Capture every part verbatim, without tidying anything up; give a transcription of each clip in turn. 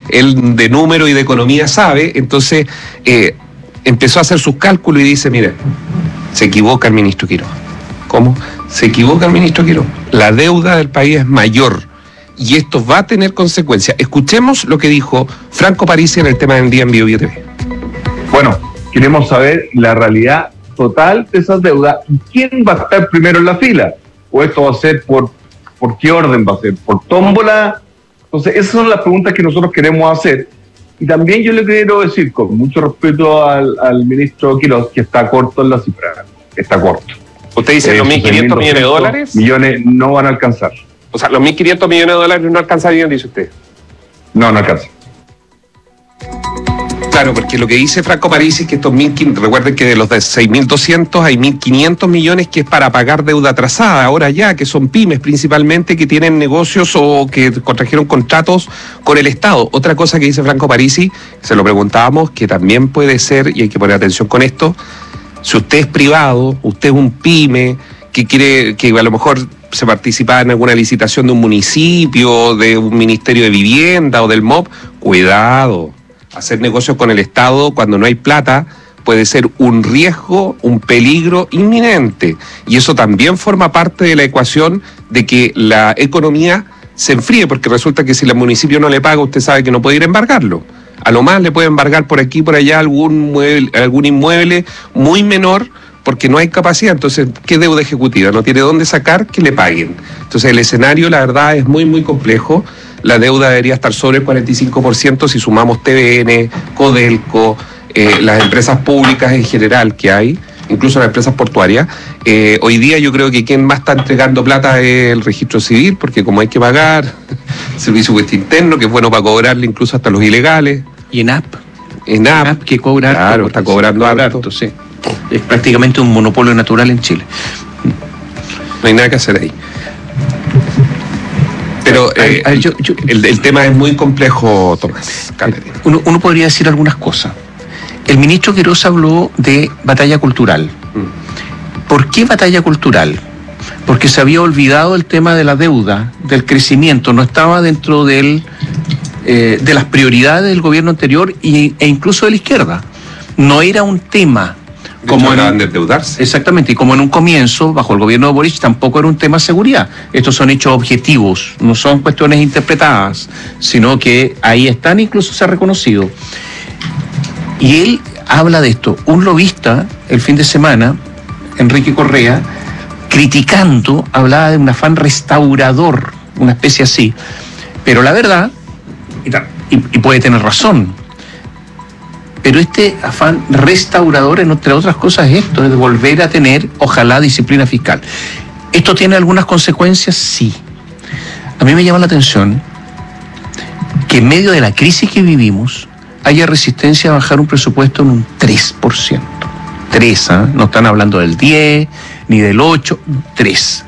él de número y de economía sabe, entonces eh, empezó a hacer sus cálculos y dice, mire, se equivoca el ministro Quiroga. ¿Cómo? Se equivoca el ministro Quiroga. La deuda del país es mayor y esto va a tener consecuencias. Escuchemos lo que dijo Franco Parisi en el tema del día en Bio Bio T V. Bueno, queremos saber la realidad total de esas deudas y quién va a estar primero en la fila. O esto va a ser por, por qué orden va a ser, por tómbola. Entonces, esas son las preguntas que nosotros queremos hacer. Y también yo le quiero decir, con mucho respeto al, al ministro Quiroga, que está corto en la cifra. Está corto. ¿Usted dice eh, los mil quinientos millones de dólares? Millones no van a alcanzar. O sea, los mil quinientos millones de dólares no alcanzarían, dice usted. No, no alcanza. Claro, porque lo que dice Franco Parisi es que estos mil quinientos, recuerden que de los de seis mil doscientos hay mil quinientos millones que es para pagar deuda atrasada, ahora ya, que son pymes principalmente, que tienen negocios o que contrajeron contratos con el Estado. Otra cosa que dice Franco Parisi, se lo preguntábamos, que también puede ser, y hay que poner atención con esto, si usted es privado, usted es un pyme, que quiere, que a lo mejor se participa en alguna licitación de un municipio, de un ministerio de vivienda o del M O P, cuidado. Hacer negocios con el Estado cuando no hay plata puede ser un riesgo, un peligro inminente. Y eso también forma parte de la ecuación de que la economía se enfríe, porque resulta que si el municipio no le paga, usted sabe que no puede ir a embargarlo. A lo más le puede embargar por aquí, por allá algún mueble, algún inmueble muy menor, porque no hay capacidad. Entonces, ¿qué deuda ejecutiva? No tiene dónde sacar, que le paguen. Entonces, el escenario, la verdad, es muy, muy complejo. La deuda debería estar sobre el cuarenta y cinco por ciento si sumamos T V N, Codelco, eh, las empresas públicas en general que hay, incluso las empresas portuarias. Eh, hoy día yo creo que quien más está entregando plata es el registro civil, porque como hay que pagar, servicio puesto interno, que es bueno para cobrarle incluso hasta los ilegales. Y en app. En app, app que cobra claro, harto, está cobrando harto. harto, sí. Es prácticamente un monopolio natural en Chile. No hay nada que hacer ahí. Pero eh, a ver, yo, yo, el, el tema es muy complejo, Tomás. Uno, uno podría decir algunas cosas. El ministro Quiroga habló de batalla cultural. Mm. ¿Por qué batalla cultural? Porque se había olvidado el tema de la deuda, del crecimiento, no estaba dentro del, eh, de las prioridades del gobierno anterior y, e incluso de la izquierda. No era un tema. Como en, de endeudarse. Exactamente, y como en un comienzo, bajo el gobierno de Boric, tampoco era un tema de seguridad. Estos son hechos objetivos, no son cuestiones interpretadas, sino que ahí están, incluso se ha reconocido. Y él habla de esto. Un lobista, el fin de semana, Enrique Correa, criticando, hablaba de un afán restaurador, una especie así. Pero la verdad, y, y puede tener razón, pero este afán restaurador, entre otras cosas, es esto, es de volver a tener, ojalá, disciplina fiscal. ¿Esto tiene algunas consecuencias? Sí. A mí me llama la atención que en medio de la crisis que vivimos haya resistencia a bajar un presupuesto en un tres por ciento. tres, ¿eh? No están hablando del diez, ni del ocho, tres.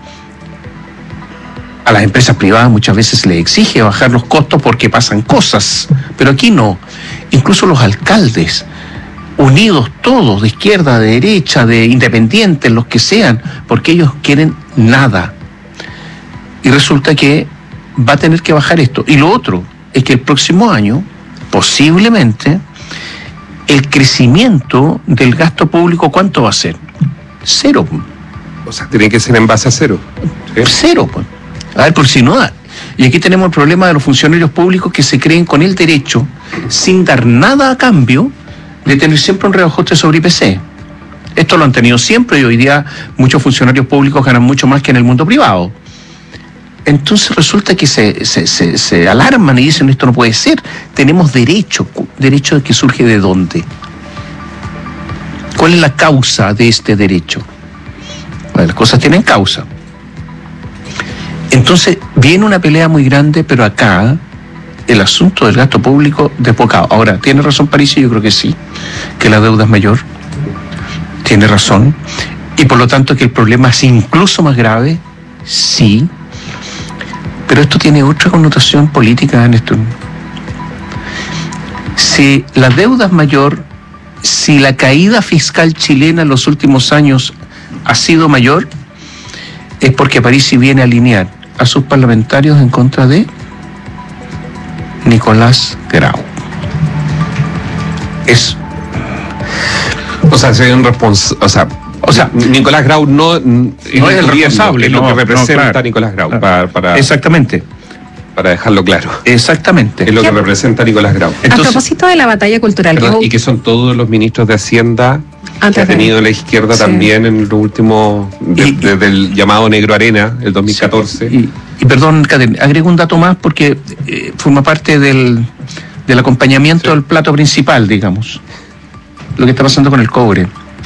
A las empresas privadas muchas veces se les exige bajar los costos porque pasan cosas, pero aquí no. Incluso los alcaldes, unidos todos, de izquierda, de derecha, de independientes, los que sean, porque ellos quieren nada. Y resulta que va a tener que bajar esto. Y lo otro es que el próximo año, posiblemente, el crecimiento del gasto público, ¿cuánto va a ser? Cero. O sea, tiene que ser en base a cero. ¿Sí? Cero, pues. A ver, por si no da. Y aquí tenemos el problema de los funcionarios públicos que se creen con el derecho, sin dar nada a cambio, de tener siempre un reajuste sobre I P C. Esto lo han tenido siempre y hoy día muchos funcionarios públicos ganan mucho más que en el mundo privado. Entonces resulta que se, se, se, se alarman y dicen, esto no puede ser. Tenemos derecho. ¿Derecho que surge de dónde? ¿Cuál es la causa de este derecho? Bueno, las cosas tienen causa. Entonces, viene una pelea muy grande, pero acá el asunto del gasto público desbocado. Ahora, ¿tiene razón Parisi? Yo creo que sí, que la deuda es mayor. Tiene razón. Y por lo tanto que el problema es incluso más grave, sí. Pero esto tiene otra connotación política, Néstor. Si la deuda es mayor, si la caída fiscal chilena en los últimos años ha sido mayor, es porque Parisi viene a alinear a sus parlamentarios en contra de Nicolás Grau. Es... O sea, soy un responsable, o sea, o sea, Nicolás Grau no, no es el responsable, es lo no, que representa no, claro, Nicolás Grau, claro. para, para, Exactamente. para dejarlo claro. Exactamente. Es lo que representa Nicolás Grau. Entonces, a propósito de la batalla cultural. Perdón, que y que son todos los ministros de Hacienda Antes que ha tenido de... la izquierda sí. también en los últimos, desde de, el llamado Negro Arena, el dos mil catorce. Sí. Y, y perdón, Catherine, agrego un dato más porque eh, forma parte del, del acompañamiento sí. del plato principal, digamos. Lo que está pasando con el cobre.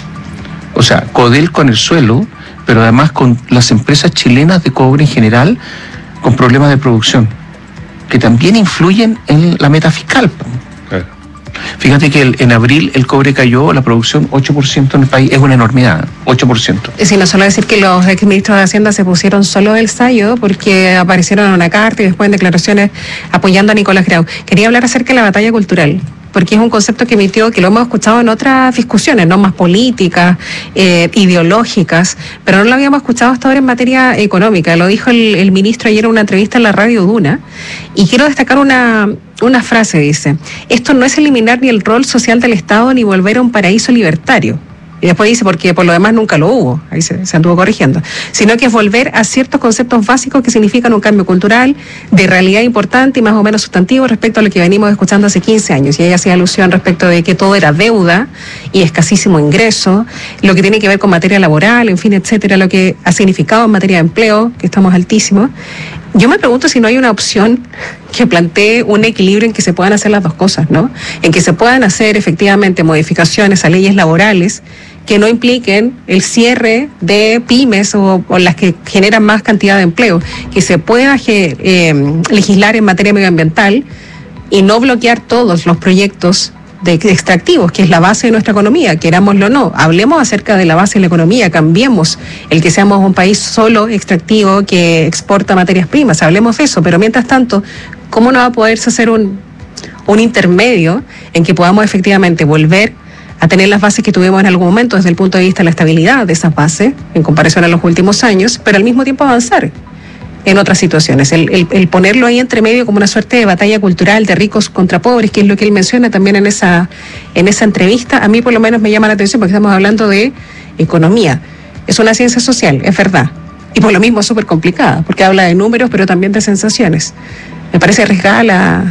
O sea, Codelco en el suelo, pero además con las empresas chilenas de cobre en general, con problemas de producción, que también influyen en la meta fiscal. Claro. Fíjate que el, en abril el cobre cayó, la producción ocho por ciento en el país, es una enormidad, ocho por ciento. Sí, no solo decir que los exministros de Hacienda se pusieron solo del sayo porque aparecieron en una carta y después en declaraciones apoyando a Nicolás Grau. Quería hablar acerca de la batalla cultural, porque es un concepto que emitió, que lo hemos escuchado en otras discusiones, no más políticas, eh, ideológicas, pero no lo habíamos escuchado hasta ahora en materia económica. Lo dijo el, el ministro ayer en una entrevista en la radio Duna, y quiero destacar una, una frase, dice: esto no es eliminar ni el rol social del Estado ni volver a un paraíso libertario. Y después dice, porque por lo demás nunca lo hubo, ahí se, se anduvo corrigiendo, sino que es volver a ciertos conceptos básicos que significan un cambio cultural de realidad importante y más o menos sustantivo respecto a lo que venimos escuchando hace quince años. Y ella hacía alusión respecto de que todo era deuda y escasísimo ingreso, lo que tiene que ver con materia laboral, en fin, etcétera, lo que ha significado en materia de empleo, que estamos altísimos. Yo me pregunto si no hay una opción que plantee un equilibrio en que se puedan hacer las dos cosas, ¿no? En que se puedan hacer efectivamente modificaciones a leyes laborales que no impliquen el cierre de pymes o, o las que generan más cantidad de empleo, que se pueda eh, legislar en materia medioambiental y no bloquear todos los proyectos de, de extractivos, que es la base de nuestra economía, querámoslo o no. Hablemos acerca de la base de la economía, cambiemos el que seamos un país solo extractivo que exporta materias primas, hablemos de eso, pero mientras tanto, ¿cómo no va a poderse hacer un, un intermedio en que podamos efectivamente volver a tener las bases que tuvimos en algún momento desde el punto de vista de la estabilidad de esas bases en comparación a los últimos años, pero al mismo tiempo avanzar en otras situaciones? El, el, el ponerlo ahí entre medio como una suerte de batalla cultural de ricos contra pobres, que es lo que él menciona también en esa, en esa entrevista, a mí por lo menos me llama la atención porque estamos hablando de economía. Es una ciencia social, es verdad, y por lo mismo es súper complicada, porque habla de números pero también de sensaciones. Me parece arriesgada la,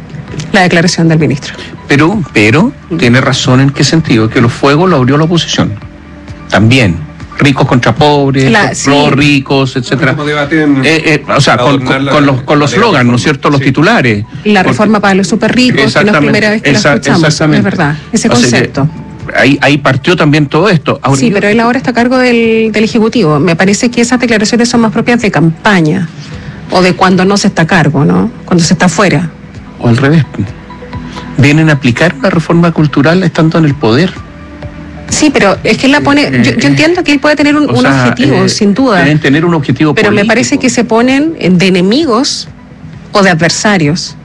la declaración del ministro. Pero, pero, tiene razón en qué sentido, que los fuegos lo abrió la oposición. También. Ricos contra pobres, la, sí. los ricos, etcétera. Eh, eh, o sea, con, con, con los con los slogans, ¿no es cierto? Los sí. titulares. La Porque, reforma para los súper ricos, que no es la primera vez que esa, la escuchamos, es verdad, ese concepto. Que, ahí, ahí partió también todo esto. Ahora, sí, pero él ahora está a cargo del, del Ejecutivo. Me parece que esas declaraciones son más propias de campaña o de cuando no se está a cargo, ¿no? Cuando se está fuera. O al revés. Vienen a aplicar una reforma cultural estando en el poder. Sí, pero es que él la pone, yo, yo entiendo que él puede tener un, un sea, objetivo, eh, sin duda. Deben tener un objetivo pero político. Me parece que se ponen de enemigos o de adversarios.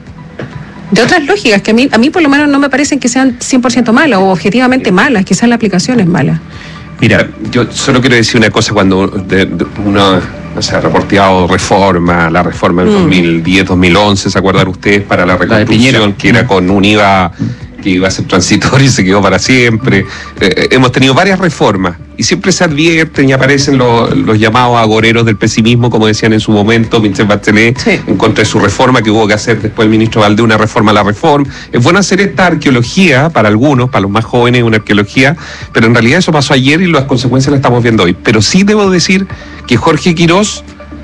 De otras lógicas que a mí, a mí por lo menos no me parecen que sean cien por ciento malas o objetivamente malas, quizás la aplicación es mala. Mira, yo solo quiero decir una cosa cuando de, de uno o sea, ha reporteado reforma, la reforma del mm. dos mil diez dos mil once, ¿se acuerdan ustedes? Para la reconstrucción, la que era con un I V A que iba a ser transitorio y se quedó para siempre. Eh, hemos tenido varias reformas y siempre se advierten y aparecen los, los llamados agoreros del pesimismo, como decían en su momento Michelle Bachelet, sí. en contra de su reforma que hubo que hacer después el ministro Valdés, una reforma a la reforma. Es bueno hacer esta arqueología para algunos, para los más jóvenes, una arqueología, pero en realidad eso pasó ayer y las consecuencias las estamos viendo hoy. Pero sí debo decir que Jorge Quirós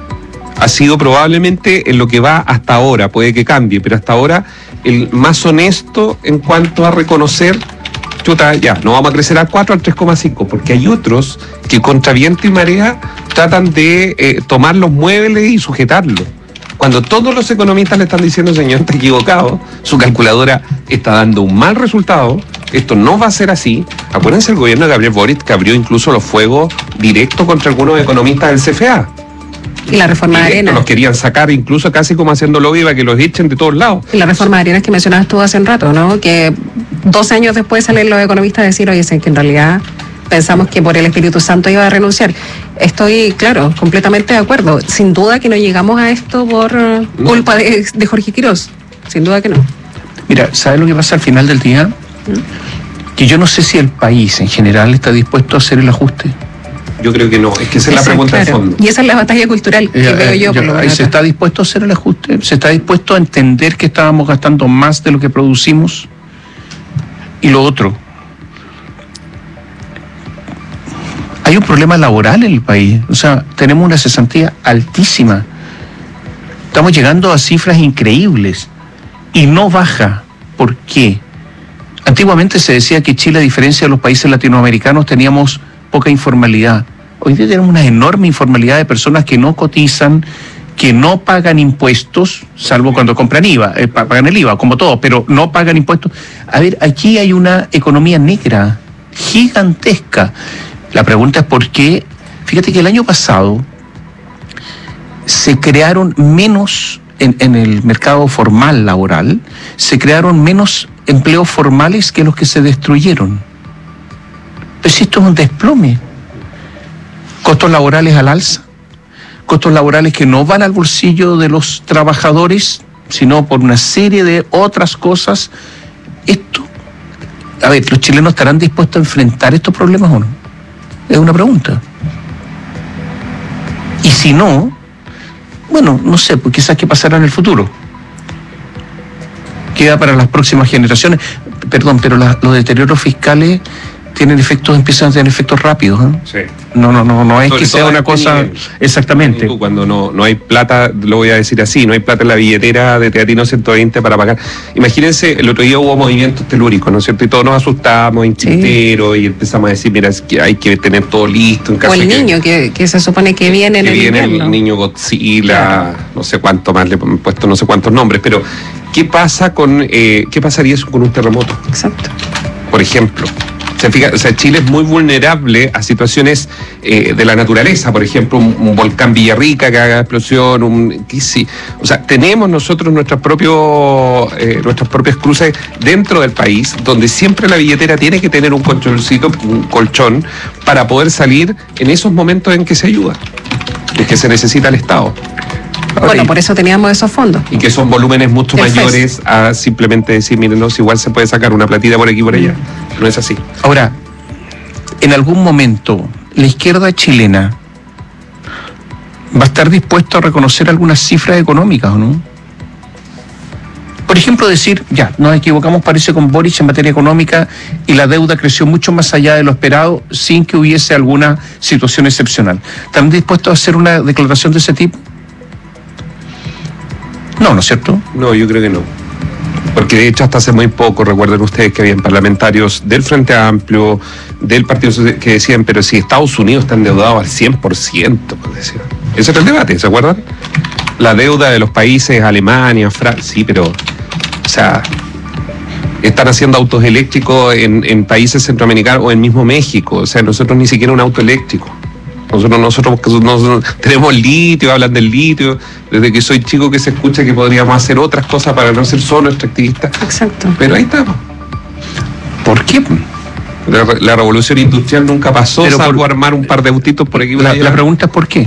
ha sido probablemente en lo que va hasta ahora, puede que cambie, pero hasta ahora el más honesto en cuanto a reconocer, chuta, ya, no vamos a crecer a cuatro, al tres coma cinco, porque hay otros que contra viento y marea tratan de eh, tomar los muebles y sujetarlos. Cuando todos los economistas le están diciendo, señor, está equivocado, su calculadora está dando un mal resultado, esto no va a ser así. Acuérdense el gobierno de Gabriel Boric que abrió incluso los fuegos directos contra algunos economistas del C F A. Y la reforma de Arenas. Los querían sacar incluso casi como haciendo lobby para que los echen de todos lados. Y la reforma de Arenas que mencionabas tú hace un rato, ¿no? Que dos años después salen los economistas a decir, oye, que en realidad pensamos que por el Espíritu Santo iba a renunciar. Estoy, claro, completamente de acuerdo. Sin duda que no llegamos a esto por no. culpa de, de Jorge Quirós. sin duda que no. Mira, ¿sabes lo que pasa al final del día? ¿Mm? Que yo no sé si el país en general está dispuesto a hacer el ajuste. Yo creo que no, es que esa es la pregunta de fondo. Y esa es la batalla cultural que Eh, veo eh, yo. yo Por lo ahí menos. ¿se está dispuesto a hacer el ajuste? ¿Se está dispuesto a entender que estábamos gastando más de lo que producimos? Y lo otro, hay un problema laboral en el país. O sea, tenemos una cesantía altísima. Estamos llegando a cifras increíbles y no baja. ¿Por qué? Antiguamente se decía que Chile, a diferencia de los países latinoamericanos, teníamos poca informalidad. Hoy día tenemos una enorme informalidad de personas que no cotizan, que no pagan impuestos, salvo cuando compran I V A, eh, pagan el I V A, como todo, pero no pagan impuestos. A ver, aquí hay una economía negra gigantesca. La pregunta es por qué. Fíjate que el año pasado se crearon menos, en, en el mercado formal laboral, se crearon menos empleos formales que los que se destruyeron. Pero si esto es un desplome. Costos laborales al alza, costos laborales que no van al bolsillo de los trabajadores, sino por una serie de otras cosas. Esto, a ver, ¿los chilenos estarán dispuestos a enfrentar estos problemas o no? Es una pregunta. Y si no, bueno, no sé, pues quizás qué pasará en el futuro. Queda para las próximas generaciones. Perdón, pero la, los deterioros fiscales tienen efectos, empiezan a tener efectos rápidos, ¿eh? Sí. No, no, no, no es Sobre que sea todo una a este cosa. nivel. Exactamente. Cuando no, no hay plata, lo voy a decir así, no hay plata en la billetera de Teatino ciento veinte para pagar. Imagínense, el otro día hubo movimientos telúricos, ¿no es cierto? Y todos nos asustamos en Sí. Quintero y empezamos a decir, mira, es que hay que tener todo listo en caso O el de que, niño, que, que se supone que viene en que el viene invierno. el niño Godzilla, Claro. no sé cuánto más, le han puesto no sé cuántos nombres, pero ¿qué pasa con, eh, qué pasaría eso con un terremoto? Exacto. Por ejemplo. Se fija, o sea, Chile es muy vulnerable a situaciones eh, de la naturaleza, por ejemplo, un, un volcán Villarrica que haga explosión, un, ¿qué sí? O sea, tenemos nosotros nuestros propios, eh, nuestras propias cruces dentro del país, donde siempre la billetera tiene que tener un colchoncito, un colchón, para poder salir en esos momentos en que se ayuda, en que se necesita el Estado. Bueno, Y- por eso teníamos esos fondos. y que son volúmenes mucho El F E S. mayores a simplemente decir, miren, no, si igual se puede sacar una platita por aquí y por allá. No es así. Ahora, en algún momento, la izquierda chilena va a estar dispuesto a reconocer algunas cifras económicas, ¿o no? Por ejemplo, decir, ya, nos equivocamos, parece, con Boric en materia económica y la deuda creció mucho más allá de lo esperado sin que hubiese alguna situación excepcional. ¿Están dispuestos a hacer una declaración de ese tipo? No, ¿no es cierto? No, yo creo que no. Porque de hecho hasta hace muy poco, recuerden ustedes que habían parlamentarios del Frente Amplio, del Partido Social, que decían, pero si Estados Unidos está endeudado al cien por ciento, pues decían. Ese era el debate, ¿se acuerdan? La deuda de los países, Alemania, Francia, sí, pero, o sea, están haciendo autos eléctricos en, en países centroamericanos o en mismo México, o sea, nosotros ni siquiera un auto eléctrico. Nosotros, nosotros, nosotros tenemos litio, hablan del litio, desde que soy chico que se escucha que podríamos hacer otras cosas para no ser solo extractivistas, Exacto. pero ahí estamos. ¿Por qué? La, la revolución industrial nunca pasó, Pero salvo por- armar un par de autitos por aquí y por La, allá. la pregunta es ¿por qué?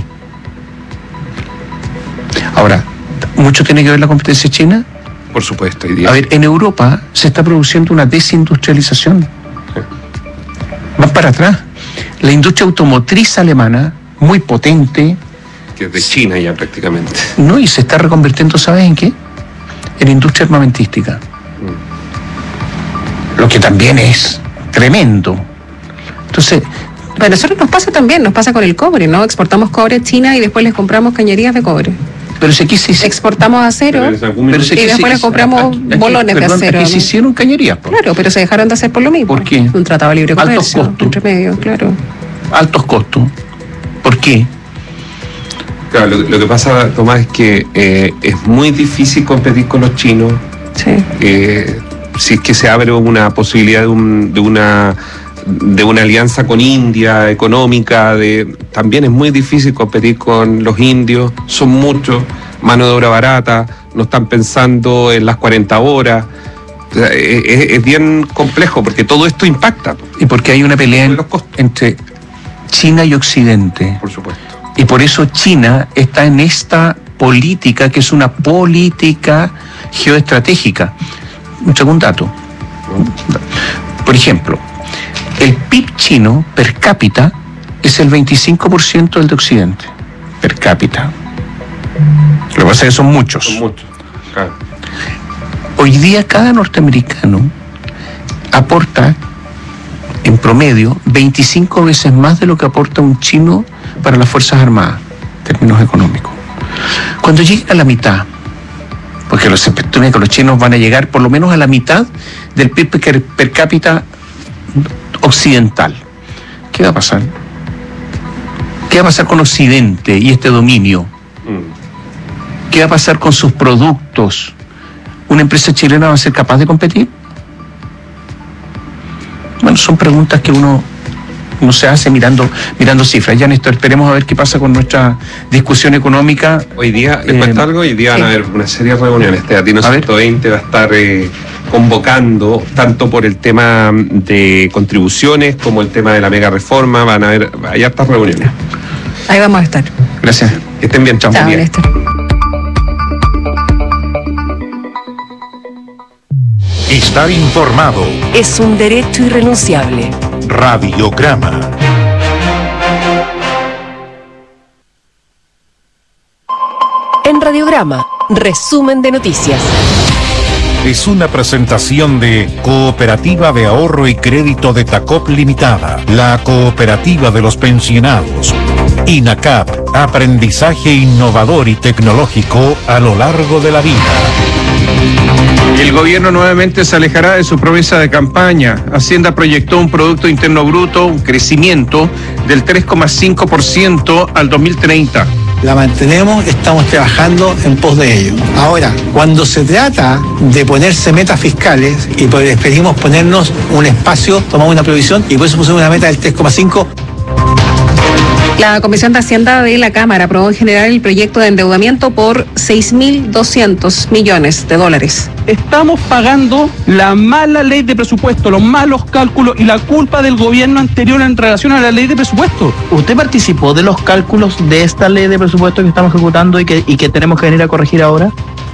Ahora, ¿mucho tiene que ver la competencia china? Por supuesto, hoy día. A ver, en Europa se está produciendo una desindustrialización. Van para atrás. La industria automotriz alemana, muy potente, que es de China ya prácticamente. ¿no? Y se está reconvirtiendo, ¿sabes en qué? En industria armamentística. Lo que también es tremendo. Entonces, Pero a nosotros nos pasa también, nos pasa con el cobre, ¿no? Exportamos cobre a China y después les compramos cañerías de cobre. pero si aquí se hizo- Exportamos acero, Pero en algún pero minuto- si y aquí se después les hizo- compramos aquí- aquí- bolones de perdón, acero, aquí se ¿no? hicieron cañerías, po. Claro, pero se dejaron de hacer por lo mismo. ¿Por qué? Un tratado de libre Altos comercio, costos. entre medio, claro. Altos costos. ¿Por qué? Claro, lo, lo que pasa, Tomás, es que eh, es muy difícil competir con los chinos. Sí. Eh, si es que se abre una posibilidad de, un, de una de una alianza con India económica, de también es muy difícil competir con los indios, son muchos, mano de obra barata, no están pensando en las cuarenta horas. O sea, es, es- es bien complejo porque todo esto impacta, Y porque hay una pelea en- Los costos. entre China y Occidente. por supuesto. Y por eso China está en esta política, que es una política geoestratégica. Un segundo dato. Por ejemplo, el P I B chino per cápita es el veinticinco por ciento del de Occidente. Per cápita. Lo que pasa es que son muchos. Son muchos, claro. Hoy día cada norteamericano aporta en promedio veinticinco veces más de lo que aporta un chino para las Fuerzas Armadas, en términos económicos. Cuando llegue a la mitad, porque los expectativas que los chinos van a llegar por lo menos a la mitad del P I B per, per cápita occidental, ¿qué va a pasar? ¿Qué va a pasar con Occidente y este dominio? ¿Qué va a pasar con sus productos? ¿Una empresa chilena va a ser capaz de competir? Bueno, son preguntas que uno, uno se hace mirando mirando cifras. Ya, Néstor, esperemos a ver qué pasa con nuestra discusión económica. Hoy día, les Eh, cuento algo, hoy día sí. van a haber una serie de reuniones. Teatino A ver. ciento veinte va a estar eh, convocando, tanto por el tema de contribuciones como el tema de la mega reforma. Van a haber, hay hartas reuniones. Ahí vamos a estar. Gracias. Que estén bien, chao. Chao, buen día. Néstor. Estar informado. Es un derecho irrenunciable. Radiograma. En Radiograma, resumen de noticias. Es una presentación de Cooperativa de Ahorro y Crédito de Tacop Limitada, la cooperativa de los pensionados. INACAP, aprendizaje innovador y tecnológico a lo largo de la vida. El gobierno nuevamente se alejará de su promesa de campaña. Hacienda proyectó un Producto Interno Bruto, un crecimiento del tres coma cinco por ciento al dos mil treinta. La mantenemos, estamos trabajando en pos de ello. Ahora, cuando se trata de ponerse metas fiscales, y preferimos ponernos un espacio, tomamos una previsión y por eso pusimos una meta del tres coma cinco. La Comisión de Hacienda de la Cámara aprobó en general el proyecto de endeudamiento por seis mil doscientos millones de dólares. Estamos pagando la mala ley de presupuesto, los malos cálculos y la culpa del gobierno anterior en relación a la ley de presupuesto. ¿Usted participó de los cálculos de esta ley de presupuesto que estamos ejecutando y que, y que tenemos que venir a corregir ahora?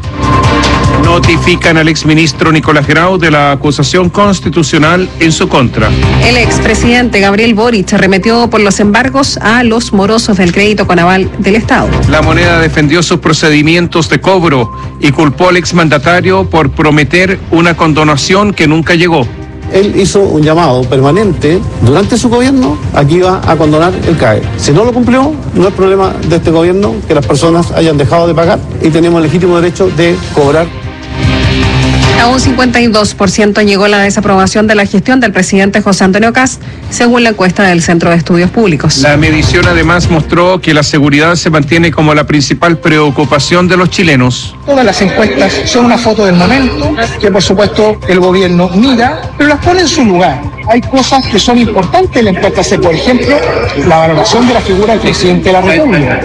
Notifican al exministro Nicolás Grau de la acusación constitucional en su contra. El expresidente Gabriel Boric arremetió por los embargos a los morosos del crédito con aval del Estado. La Moneda defendió sus procedimientos de cobro y culpó al exmandatario por prometer una condonación que nunca llegó. Él hizo un llamado permanente durante su gobierno a que iba a condonar el C A E. Si no lo cumplió, no es problema de este gobierno que las personas hayan dejado de pagar y tenemos el legítimo derecho de cobrar. A un cincuenta y dos por ciento llegó la desaprobación de la gestión del presidente José Antonio Kast, según la encuesta del Centro de Estudios Públicos. La medición además mostró que la seguridad se mantiene como la principal preocupación de los chilenos. Todas las encuestas son una foto del momento, que por supuesto el gobierno mira, pero las pone en su lugar. Hay cosas que son importantes en la encuesta, por ejemplo, la valoración de la figura del presidente de la República.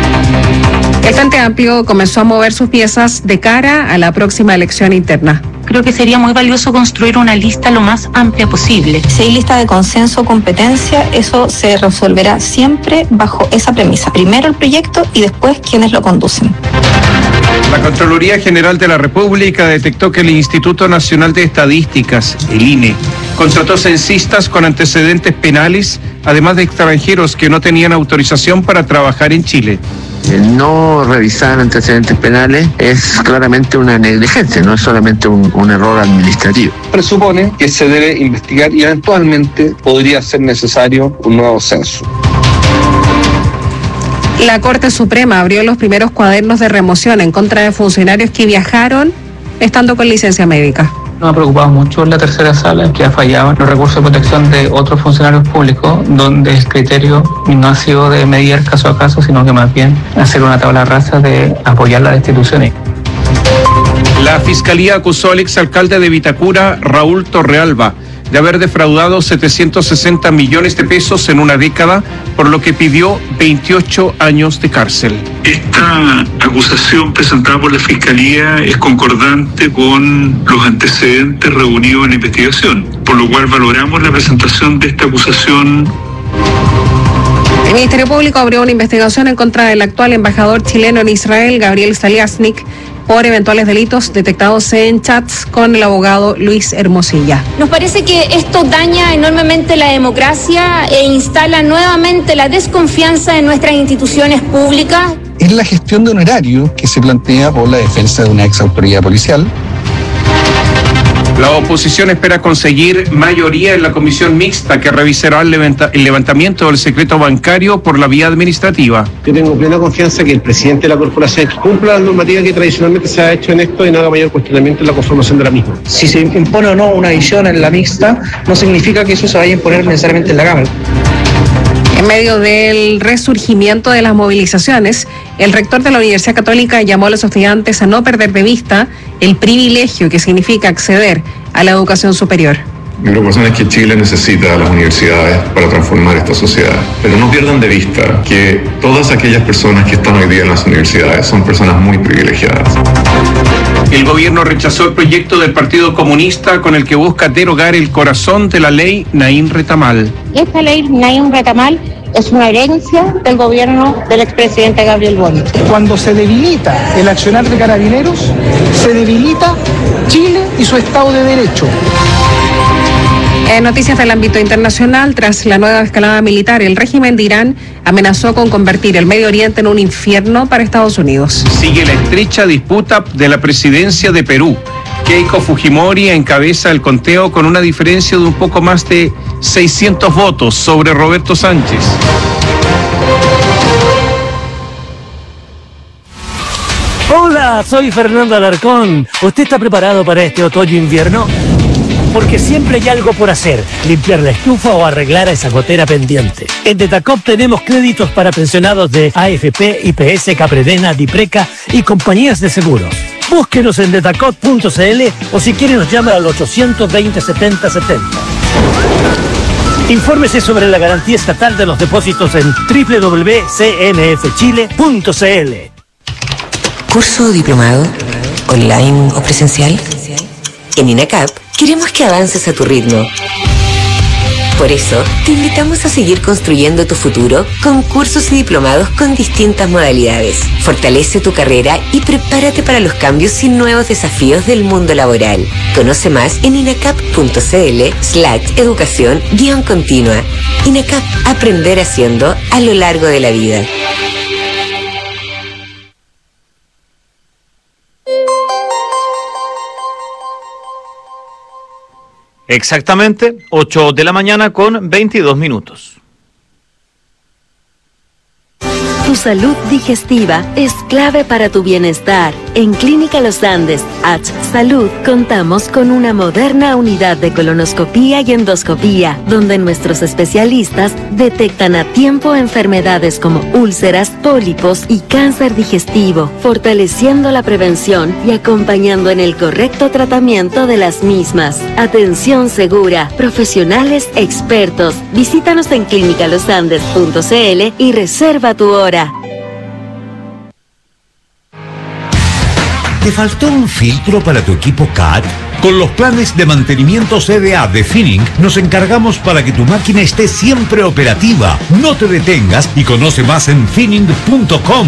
El Frente Amplio comenzó a mover sus piezas de cara a la próxima elección interna. Creo que sería muy valioso construir una lista lo más amplia posible. Si hay lista de consenso o competencia, eso se resolverá siempre bajo esa premisa. Primero el proyecto y después quienes lo conducen. La Contraloría General de la República detectó que el Instituto Nacional de Estadísticas, el I N E, contrató censistas con antecedentes penales, además de extranjeros que no tenían autorización para trabajar en Chile. El no revisar antecedentes penales es claramente una negligencia, no es solamente un, un error administrativo. Presupone que se debe investigar y eventualmente podría ser necesario un nuevo censo. La Corte Suprema abrió los primeros cuadernos de remoción en contra de funcionarios que viajaron estando con licencia médica. Nos ha preocupado mucho la tercera sala, que ha fallado en los recursos de protección de otros funcionarios públicos, donde el criterio no ha sido de medir caso a caso, sino que más bien hacer una tabla rasa de apoyar las destituciones. La Fiscalía acusó al exalcalde de Vitacura, Raúl Torrealba, de haber defraudado setecientos sesenta millones de pesos en una década, por lo que pidió veintiocho años de cárcel. Esta acusación presentada por la Fiscalía es concordante con los antecedentes reunidos en la investigación, por lo cual valoramos la presentación de esta acusación. El Ministerio Público abrió una investigación en contra del actual embajador chileno en Israel, Gabriel Staliasnik, por eventuales delitos detectados en chats con el abogado Luis Hermosilla. Nos parece que esto daña enormemente la democracia e instala nuevamente la desconfianza en nuestras instituciones públicas. Es la gestión de honorarios que se plantea por la defensa de una ex autoridad policial. La oposición espera conseguir mayoría en la comisión mixta que revisará el, levanta- el levantamiento del secreto bancario por la vía administrativa. Yo tengo plena confianza que el presidente de la corporación cumpla la normativa que tradicionalmente se ha hecho en esto y no haga mayor cuestionamiento en la conformación de la misma. Si se impone o no una visión en la mixta, no significa que eso se vaya a imponer necesariamente en la Cámara. En medio del resurgimiento de las movilizaciones, el rector de la Universidad Católica llamó a los estudiantes a no perder de vista el privilegio que significa acceder a la educación superior. Mi preocupación es que Chile necesita a las universidades para transformar esta sociedad, pero no pierdan de vista que todas aquellas personas que están hoy día en las universidades son personas muy privilegiadas. El gobierno rechazó el proyecto del Partido Comunista con el que busca derogar el corazón de la ley Naim Retamal. Esta ley Naim Retamal es una herencia del gobierno del expresidente Gabriel Boric. Cuando se debilita el accionar de Carabineros, se debilita Chile y su Estado de Derecho. En noticias del ámbito internacional, tras la nueva escalada militar, el régimen de Irán amenazó con convertir el Medio Oriente en un infierno para Estados Unidos. Sigue la estrecha disputa de la presidencia de Perú. Keiko Fujimori encabeza el conteo con una diferencia de un poco más de seiscientos votos sobre Roberto Sánchez. Hola, soy Fernando Alarcón. ¿Usted está preparado para este otoño-invierno? Porque siempre hay algo por hacer, limpiar la estufa o arreglar a esa gotera pendiente. En Detacop tenemos créditos para pensionados de A F P, I P S, Capredena, Dipreca y compañías de seguros. Búsquenos en detacop punto c l o si quiere nos llama al ochocientos veinte, setenta setenta. Infórmese sobre la garantía estatal de los depósitos en doble u doble u doble u punto c n f chile punto c l. ¿Curso o diplomado? ¿Online o presencial? En INACAP queremos que avances a tu ritmo. Por eso, te invitamos a seguir construyendo tu futuro con cursos y diplomados con distintas modalidades. Fortalece tu carrera y prepárate para los cambios y nuevos desafíos del mundo laboral. Conoce más en inacap punto c l slash educación guión continua. INACAP, aprender haciendo a lo largo de la vida. Exactamente, ocho de la mañana con veintidós minutos. Tu salud digestiva es clave para tu bienestar. En Clínica Los Andes, H Salud, contamos con una moderna unidad de colonoscopía y endoscopía, donde nuestros especialistas detectan a tiempo enfermedades como úlceras, pólipos y cáncer digestivo, fortaleciendo la prevención y acompañando en el correcto tratamiento de las mismas. Atención segura, profesionales expertos. Visítanos en clínica los andes punto c l y reserva tu hora. ¿Te faltó un filtro para tu equipo C A T? Con los planes de mantenimiento C D A de Finning nos encargamos para que tu máquina esté siempre operativa. No te detengas y conoce más en finning punto com.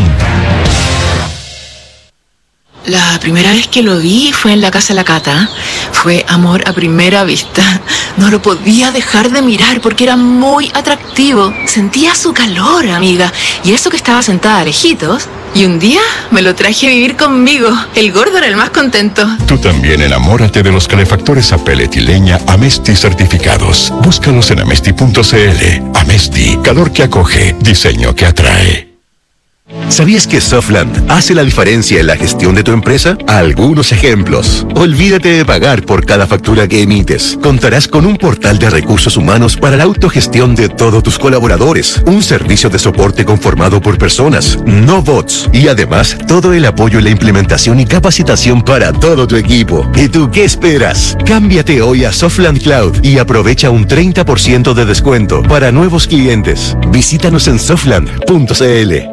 La primera vez que lo vi fue en la casa de la Cata. Fue amor a primera vista. No lo podía dejar de mirar porque era muy atractivo. Sentía su calor, amiga. Y eso que estaba sentada lejitos. Y un día me lo traje a vivir conmigo. El gordo era el más contento. Tú también enamórate de los calefactores a pellet y leña Amesti certificados. Búscalos en amesti punto c l. Amesti, calor que acoge, diseño que atrae. ¿Sabías que Softland hace la diferencia en la gestión de tu empresa? Algunos ejemplos. Olvídate de pagar por cada factura que emites. Contarás con un portal de recursos humanos para la autogestión de todos tus colaboradores. Un servicio de soporte conformado por personas, no bots. Y además, todo el apoyo en la implementación y capacitación para todo tu equipo. ¿Y tú qué esperas? Cámbiate hoy a Softland Cloud y aprovecha un treinta por ciento de descuento para nuevos clientes. Visítanos en softland punto c l.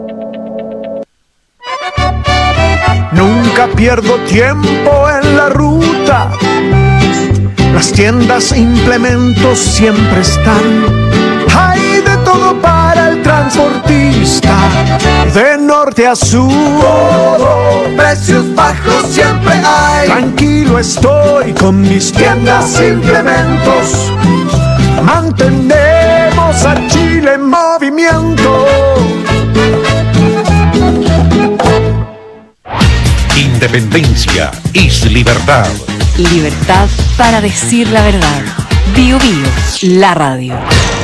Nunca pierdo tiempo en la ruta. Las tiendas e implementos siempre están. Hay de todo para el transportista. De norte a sur, precios bajos siempre hay. Tranquilo estoy con mis tiendas e implementos. Mantenemos a Chile en movimiento. Independencia es libertad. Libertad para decir la verdad. Bio Bio, la radio.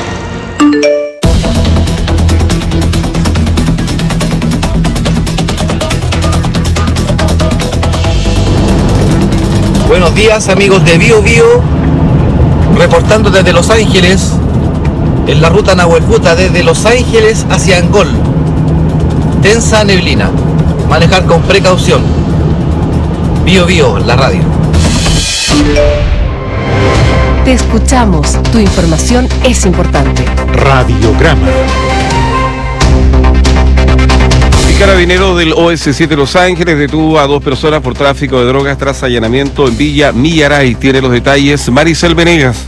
Buenos días, amigos de Bio Bio, reportando desde Los Ángeles, en la ruta Nahuelbuta desde Los Ángeles hacia Angol. Densa neblina, manejar con precaución. Bio Bio, la radio. Te escuchamos, tu información es importante. Radiograma. Carabineros del O S siete Los Ángeles detuvo a dos personas por tráfico de drogas tras allanamiento en Villa Millaray. Tiene los detalles Maricel Venegas.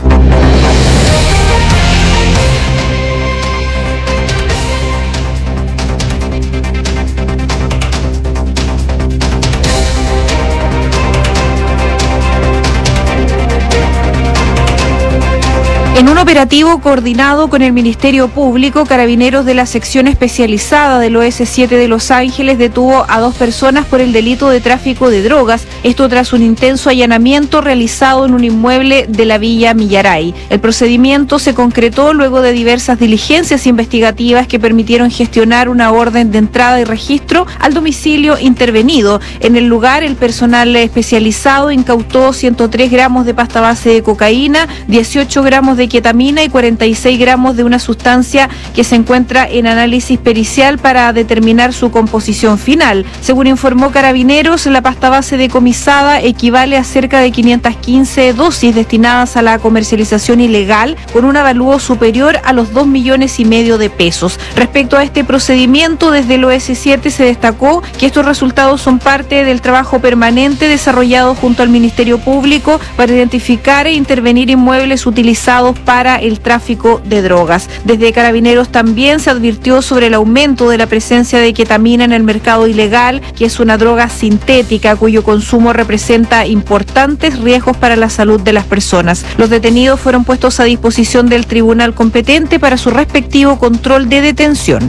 En un operativo coordinado con el Ministerio Público, Carabineros de la sección especializada del O S siete de Los Ángeles detuvo a dos personas por el delito de tráfico de drogas, esto tras un intenso allanamiento realizado en un inmueble de la Villa Millaray. El procedimiento se concretó luego de diversas diligencias investigativas que permitieron gestionar una orden de entrada y registro al domicilio intervenido. En el lugar, el personal especializado incautó ciento tres gramos de pasta base de cocaína, dieciocho gramos de ketamina y cuarenta y seis gramos de una sustancia que se encuentra en análisis pericial para determinar su composición final. Según informó Carabineros, la pasta base decomisada equivale a cerca de quinientas quince dosis destinadas a la comercialización ilegal con un avalúo superior a los dos millones y medio de pesos. Respecto a este procedimiento, desde el O S siete se destacó que estos resultados son parte del trabajo permanente desarrollado junto al Ministerio Público para identificar e intervenir inmuebles utilizados para el tráfico de drogas. Desde Carabineros también se advirtió sobre el aumento de la presencia de ketamina en el mercado ilegal, que es una droga sintética cuyo consumo representa importantes riesgos para la salud de las personas. Los detenidos fueron puestos a disposición del tribunal competente para su respectivo control de detención.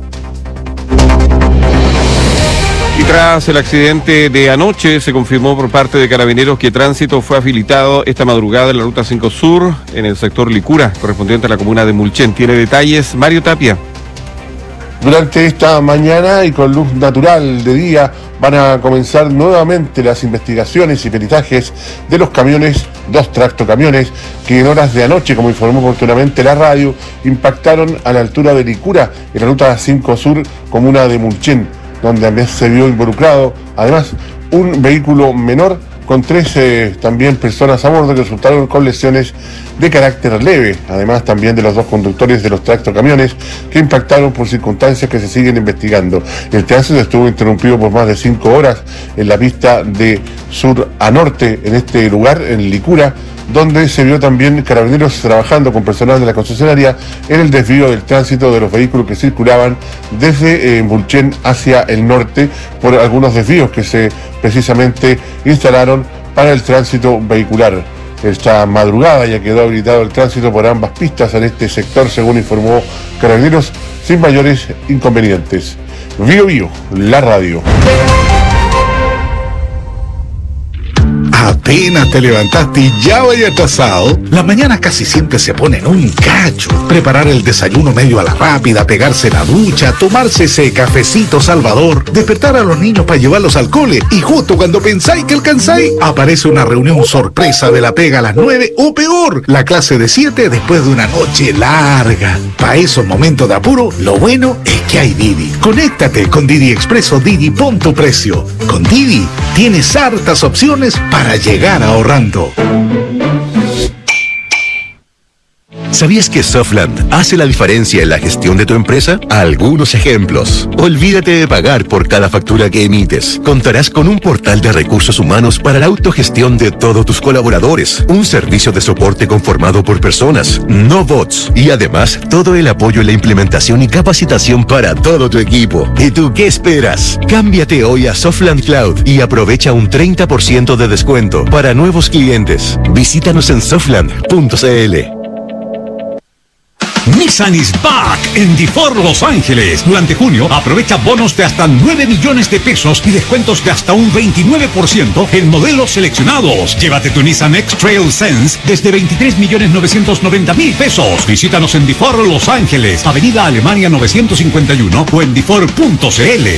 Y tras el accidente de anoche, se confirmó por parte de Carabineros que tránsito fue habilitado esta madrugada en la Ruta cinco Sur, en el sector Licura, correspondiente a la comuna de Mulchen. Tiene detalles Mario Tapia. Durante esta mañana y con luz natural de día van a comenzar nuevamente las investigaciones y peritajes de los camiones, dos tractocamiones, que en horas de anoche, como informó oportunamente la radio, impactaron a la altura de Licura, en la Ruta cinco Sur, comuna de Mulchen, donde también se vio involucrado, además, un vehículo menor con tres eh, también personas a bordo que resultaron con lesiones de carácter leve, además también de los dos conductores de los tractocamiones que impactaron por circunstancias que se siguen investigando. El tránsito estuvo interrumpido por más de cinco horas en la pista de sur a norte, en este lugar, en Licura, donde se vio también Carabineros trabajando con personal de la concesionaria en el desvío del tránsito de los vehículos que circulaban desde eh, Mulchen hacia el norte por algunos desvíos que se precisamente instalaron para el tránsito vehicular. Esta madrugada ya quedó habilitado el tránsito por ambas pistas en este sector, según informó Carabineros, sin mayores inconvenientes. Bio Bio, la radio. Apenas te levantaste y ya vaya atrasado. Las mañanas casi siempre se ponen un cacho. Preparar el desayuno medio a la rápida, pegarse la ducha, tomarse ese cafecito salvador, despertar a los niños para llevarlos al cole y justo cuando pensáis que alcanzáis, aparece una reunión sorpresa de la pega a las nueve o peor, la clase de siete después de una noche larga. Para esos momentos de apuro, lo bueno es que hay Didi. Conéctate con Didi Expreso Didi, pon tu precio. Con Didi tienes hartas opciones para llegar ahorrando. ¿Sabías que Softland hace la diferencia en la gestión de tu empresa? Algunos ejemplos. Olvídate de pagar por cada factura que emites. Contarás con un portal de recursos humanos para la autogestión de todos tus colaboradores. Un servicio de soporte conformado por personas, no bots. Y además, todo el apoyo en la implementación y capacitación para todo tu equipo. ¿Y tú qué esperas? Cámbiate hoy a Softland Cloud y aprovecha un treinta por ciento de descuento para nuevos clientes. Visítanos en softland punto c l. Nissan is back en DeFord Los Ángeles. Durante junio, aprovecha bonos de hasta nueve millones de pesos y descuentos de hasta un veintinueve por ciento en modelos seleccionados. Llévate tu Nissan X-Trail Sense desde veintitrés millones novecientos noventa mil pesos. Visítanos en DeFord Los Ángeles, Avenida Alemania novecientos cincuenta y uno o en DeFord punto c l.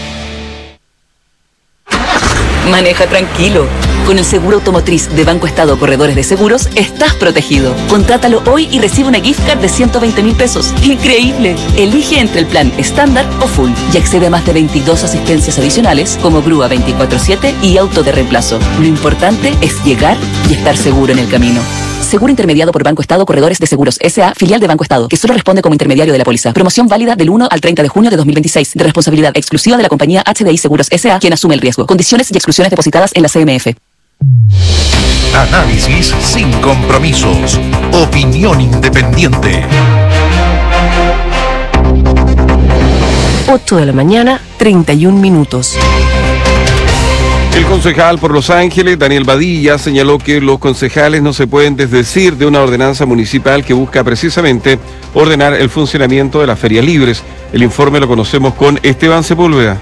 Maneja tranquilo. Con el seguro automotriz de Banco Estado Corredores de Seguros, estás protegido. Contrátalo hoy y recibe una gift card de ciento veinte mil pesos. ¡Increíble! Elige entre el plan estándar o full y accede a más de veintidós asistencias adicionales como grúa veinticuatro siete y auto de reemplazo. Lo importante es llegar y estar seguro en el camino. Seguro intermediado por Banco Estado Corredores de Seguros S A, filial de Banco Estado, que solo responde como intermediario de la póliza. Promoción válida del uno al treinta de junio de dos mil veintiséis, de responsabilidad exclusiva de la compañía H D I Seguros S A, quien asume el riesgo. Condiciones y exclusiones depositadas en la C M F. Análisis sin compromisos. Opinión independiente. ocho de la mañana, treinta y un minutos. El concejal por Los Ángeles, Daniel Badilla, señaló que los concejales no se pueden desdecir de una ordenanza municipal que busca precisamente ordenar el funcionamiento de las ferias libres. El informe lo conocemos con Esteban Sepúlveda.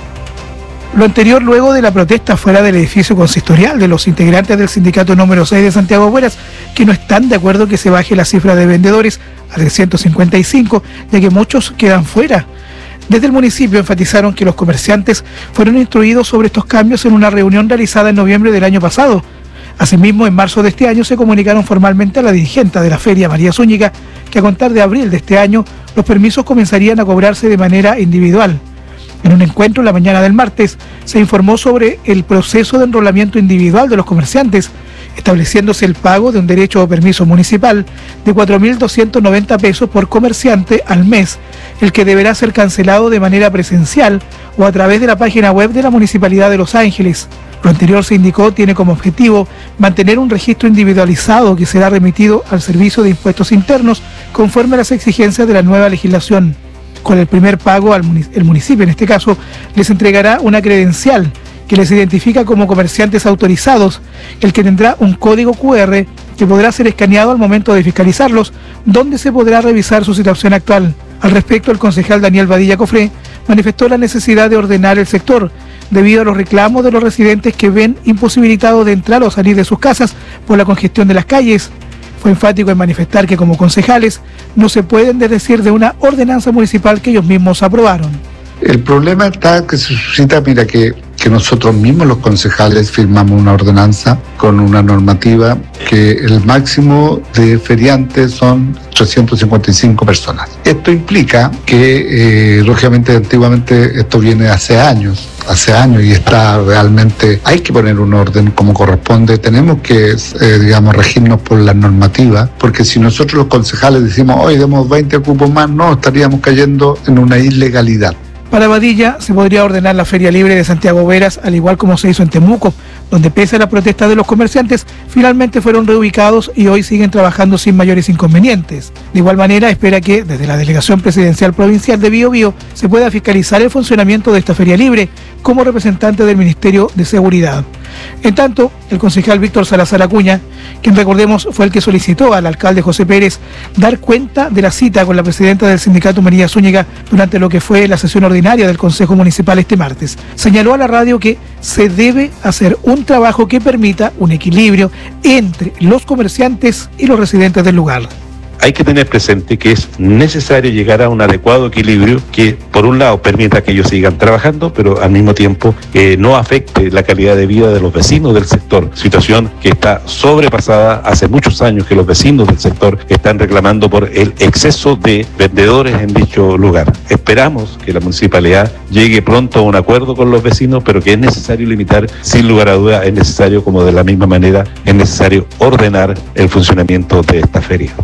Lo anterior luego de la protesta fuera del edificio consistorial de los integrantes del sindicato número seis de Santiago Bueras, que no están de acuerdo que se baje la cifra de vendedores a trescientos cincuenta y cinco, ya que muchos quedan fuera. Desde el municipio enfatizaron que los comerciantes fueron instruidos sobre estos cambios en una reunión realizada en noviembre del año pasado. Asimismo, en marzo de este año se comunicaron formalmente a la dirigente de la feria, María Zúñiga, que a contar de abril de este año los permisos comenzarían a cobrarse de manera individual. En un encuentro la mañana del martes se informó sobre el proceso de enrolamiento individual de los comerciantes, estableciéndose el pago de un derecho o permiso municipal de cuatro mil doscientos noventa pesos por comerciante al mes, el que deberá ser cancelado de manera presencial o a través de la página web de la Municipalidad de Los Ángeles. Lo anterior, se indicó, tiene como objetivo mantener un registro individualizado que será remitido al Servicio de Impuestos Internos conforme a las exigencias de la nueva legislación. Con el primer pago, al municipio, el municipio en este caso les entregará una credencial que les identifica como comerciantes autorizados, el que tendrá un código cu erre que podrá ser escaneado al momento de fiscalizarlos, donde se podrá revisar su situación actual. Al respecto, el concejal Daniel Badilla Cofré manifestó la necesidad de ordenar el sector, debido a los reclamos de los residentes que ven imposibilitados de entrar o salir de sus casas por la congestión de las calles. Fue enfático en manifestar que como concejales no se pueden desdecir de una ordenanza municipal que ellos mismos aprobaron. El problema está que se suscita, mira, que, que nosotros mismos los concejales firmamos una ordenanza con una normativa que el máximo de feriantes son trescientas cincuenta y cinco personas. Esto implica que, eh, lógicamente, antiguamente esto viene hace años, hace años y está realmente, hay que poner un orden como corresponde, tenemos que, eh, digamos, regirnos por la normativa, porque si nosotros los concejales decimos, hoy demos veinte cupos más, no, estaríamos cayendo en una ilegalidad. Para Badilla, se podría ordenar la Feria Libre de Santiago Veras, al igual como se hizo en Temuco, donde pese a la protesta de los comerciantes, finalmente fueron reubicados y hoy siguen trabajando sin mayores inconvenientes. De igual manera, espera que, desde la Delegación Presidencial Provincial de Biobío, se pueda fiscalizar el funcionamiento de esta Feria Libre como representante del Ministerio de Seguridad. En tanto, el concejal Víctor Salazar Acuña, quien recordemos fue el que solicitó al alcalde José Pérez dar cuenta de la cita con la presidenta del sindicato María Zúñiga durante lo que fue la sesión ordinaria del Consejo Municipal este martes, señaló a la radio que se debe hacer un trabajo que permita un equilibrio entre los comerciantes y los residentes del lugar. Hay que tener presente que es necesario llegar a un adecuado equilibrio que, por un lado, permita que ellos sigan trabajando, pero al mismo tiempo eh, no afecte la calidad de vida de los vecinos del sector. Situación que está sobrepasada hace muchos años, que los vecinos del sector están reclamando por el exceso de vendedores en dicho lugar. Esperamos que la municipalidad llegue pronto a un acuerdo con los vecinos, pero que es necesario limitar, sin lugar a duda, es necesario, como de la misma manera, es necesario ordenar el funcionamiento de esta feria. Desde el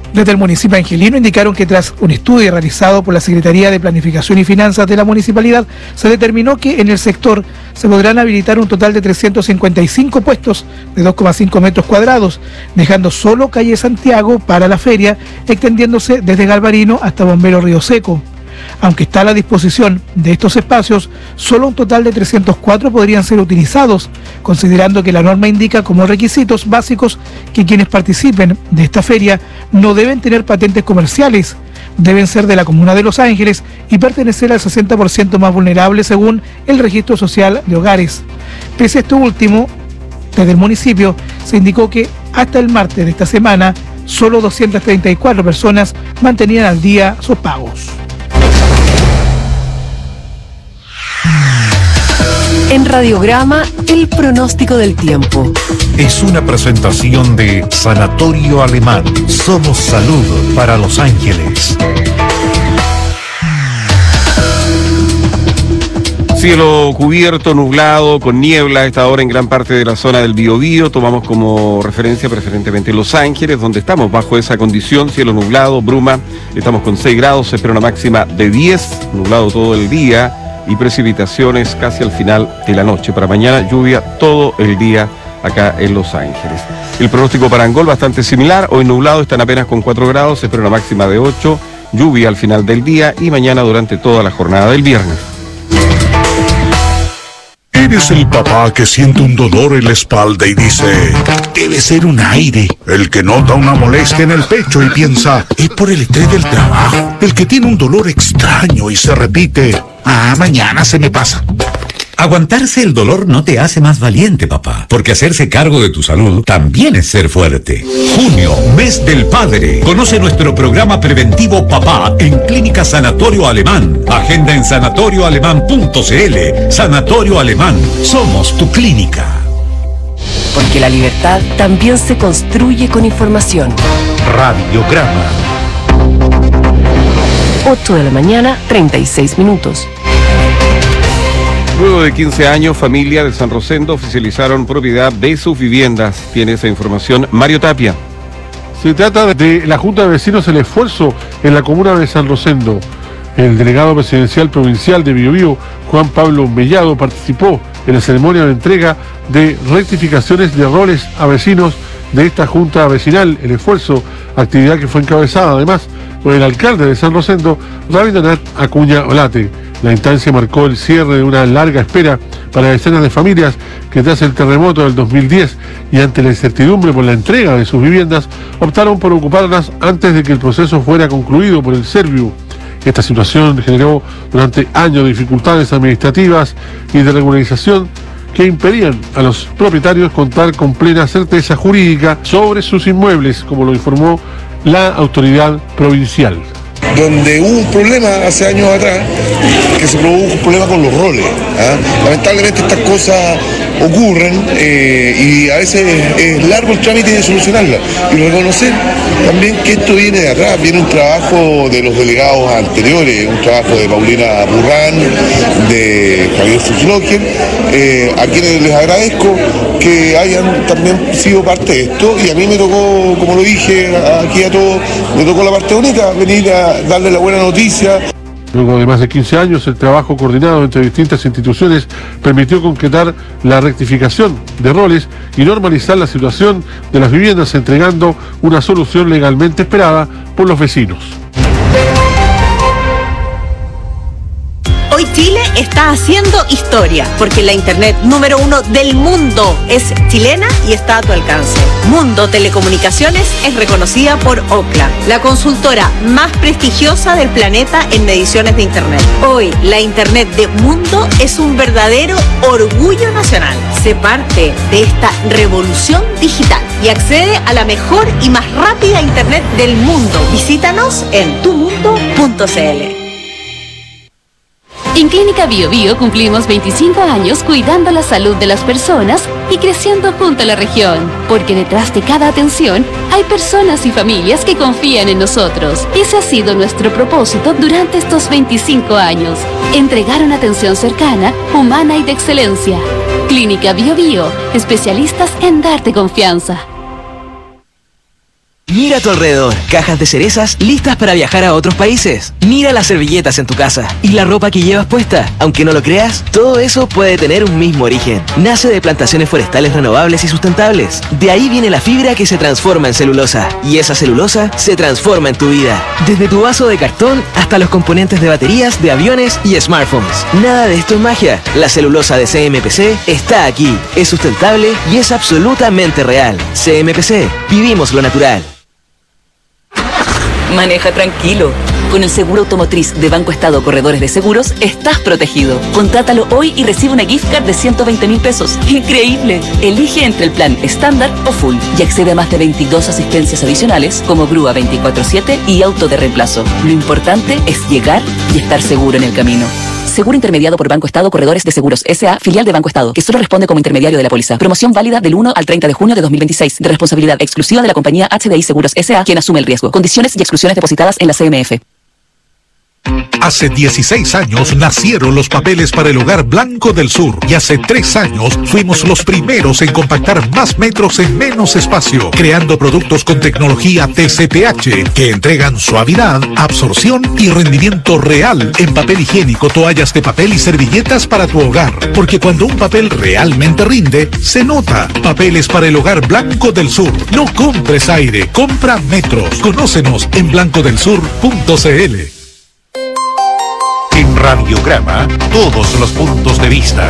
municipio angelino indicaron que tras un estudio realizado por la Secretaría de Planificación y Finanzas de la municipalidad, se determinó que en el sector se podrán habilitar un total de trescientos cincuenta y cinco puestos de dos coma cinco metros cuadrados, dejando solo calle Santiago para la feria, extendiéndose desde Galvarino hasta Bombero Río Seco. Aunque está a la disposición de estos espacios, solo un total de trescientos cuatro podrían ser utilizados, considerando que la norma indica como requisitos básicos que quienes participen de esta feria no deben tener patentes comerciales, deben ser de la comuna de Los Ángeles y pertenecer al sesenta por ciento más vulnerable según el Registro Social de Hogares. Pese a esto último, desde el municipio se indicó que hasta el martes de esta semana, solo doscientas treinta y cuatro personas mantenían al día sus pagos. En Radiograma, el pronóstico del tiempo. Es una presentación de Sanatorio Alemán. Somos salud para Los Ángeles. Cielo cubierto, nublado, con niebla a esta hora en gran parte de la zona del Biobío. Tomamos como referencia preferentemente Los Ángeles, donde estamos bajo esa condición, cielo nublado, bruma. Estamos con seis grados, se espera una máxima de diez, nublado todo el día y precipitaciones casi al final de la noche. Para mañana lluvia todo el día acá en Los Ángeles. El pronóstico para Angol bastante similar, hoy nublado, están apenas con cuatro grados, se espera una máxima de ocho, lluvia al final del día y mañana durante toda la jornada del viernes. ¿Eres el papá que siente un dolor en la espalda y dice, debe ser un aire? El que nota una molestia en el pecho y piensa, es por el estrés del trabajo. El que tiene un dolor extraño y se repite, ah, mañana se me pasa. Aguantarse el dolor no te hace más valiente, papá, porque hacerse cargo de tu salud también es ser fuerte. Junio, mes del padre. Conoce nuestro programa preventivo Papá en Clínica Sanatorio Alemán. Agenda en sanatorio alemán punto c l. Sanatorio Alemán. Somos tu clínica. Porque la libertad también se construye con información. Radiograma. ocho de la mañana, treinta y seis minutos. Luego de quince años, familia de San Rosendo oficializaron propiedad de sus viviendas. Tiene esa información Mario Tapia. Se trata de la Junta de Vecinos El Esfuerzo en la comuna de San Rosendo. El delegado presidencial provincial de Biobío, Juan Pablo Mellado, participó en la ceremonia de entrega de rectificaciones de roles a vecinos de esta Junta Vecinal El Esfuerzo, actividad que fue encabezada además por el alcalde de San Rosendo, Rabindranath Acuña Olate. La instancia marcó el cierre de una larga espera para decenas de familias que tras el terremoto del dos mil diez y ante la incertidumbre por la entrega de sus viviendas, optaron por ocuparlas antes de que el proceso fuera concluido por el Serviu. Esta situación generó durante años dificultades administrativas y de regularización que impedían a los propietarios contar con plena certeza jurídica sobre sus inmuebles, como lo informó la autoridad provincial. Donde hubo un problema hace años atrás, que se produjo un problema con los roles. ¿ah? Lamentablemente estas cosas ocurren eh, y a veces es largo el trámite de solucionarlas. Y reconocer también que esto viene de atrás, viene un trabajo de los delegados anteriores, un trabajo de Paulina Burrán, de Javier Fuchloque, eh, a quienes les agradezco que hayan también sido parte de esto, y a mí me tocó, como lo dije aquí a todos, me tocó la parte bonita, venir a darle la buena noticia. Luego de más de quince años, el trabajo coordinado entre distintas instituciones permitió concretar la rectificación de roles y normalizar la situación de las viviendas, entregando una solución legalmente esperada por los vecinos. Hoy Chile está haciendo historia, porque la internet número uno del mundo es chilena y está a tu alcance. Mundo Telecomunicaciones es reconocida por Ookla, la consultora más prestigiosa del planeta en mediciones de internet. Hoy, la internet de Mundo es un verdadero orgullo nacional. Sé parte de esta revolución digital y accede a la mejor y más rápida internet del mundo. Visítanos en tu mundo punto c l. En Clínica Bio Bio cumplimos veinticinco años cuidando la salud de las personas y creciendo junto a la región, porque detrás de cada atención hay personas y familias que confían en nosotros. Ese ha sido nuestro propósito durante estos veinticinco años, entregar una atención cercana, humana y de excelencia. Clínica Bio Bio, especialistas en darte confianza. Mira a tu alrededor, cajas de cerezas listas para viajar a otros países. Mira las servilletas en tu casa y la ropa que llevas puesta. Aunque no lo creas, todo eso puede tener un mismo origen. Nace de plantaciones forestales renovables y sustentables. De ahí viene la fibra que se transforma en celulosa. Y esa celulosa se transforma en tu vida. Desde tu vaso de cartón hasta los componentes de baterías, de aviones y smartphones. Nada de esto es magia. La celulosa de C M P C está aquí. Es sustentable y es absolutamente real. C M P C. Vivimos lo natural. Maneja tranquilo. Con el seguro automotriz de Banco Estado Corredores de Seguros, estás protegido. Contrátalo hoy y recibe una gift card de ciento veinte mil pesos. ¡Increíble! Elige entre el plan estándar o full y accede a más de veintidós asistencias adicionales como grúa veinticuatro siete y auto de reemplazo. Lo importante es llegar y estar seguro en el camino. Seguro intermediado por Banco Estado Corredores de Seguros S A, filial de Banco Estado, que solo responde como intermediario de la póliza. Promoción válida del uno al treinta de junio de dos mil veintiséis, de responsabilidad exclusiva de la compañía H D I Seguros S A, quien asume el riesgo. Condiciones y exclusiones depositadas en la C M F. Hace dieciséis años nacieron los papeles para el Hogar Blanco del Sur y hace tres años fuimos los primeros en compactar más metros en menos espacio, creando productos con tecnología T C P H que entregan suavidad, absorción y rendimiento real en papel higiénico, toallas de papel y servilletas para tu hogar. Porque cuando un papel realmente rinde, se nota. Papeles para el Hogar Blanco del Sur. No compres aire, compra metros. Conócenos en blanco del sur punto c l. En Radiograma, todos los puntos de vista.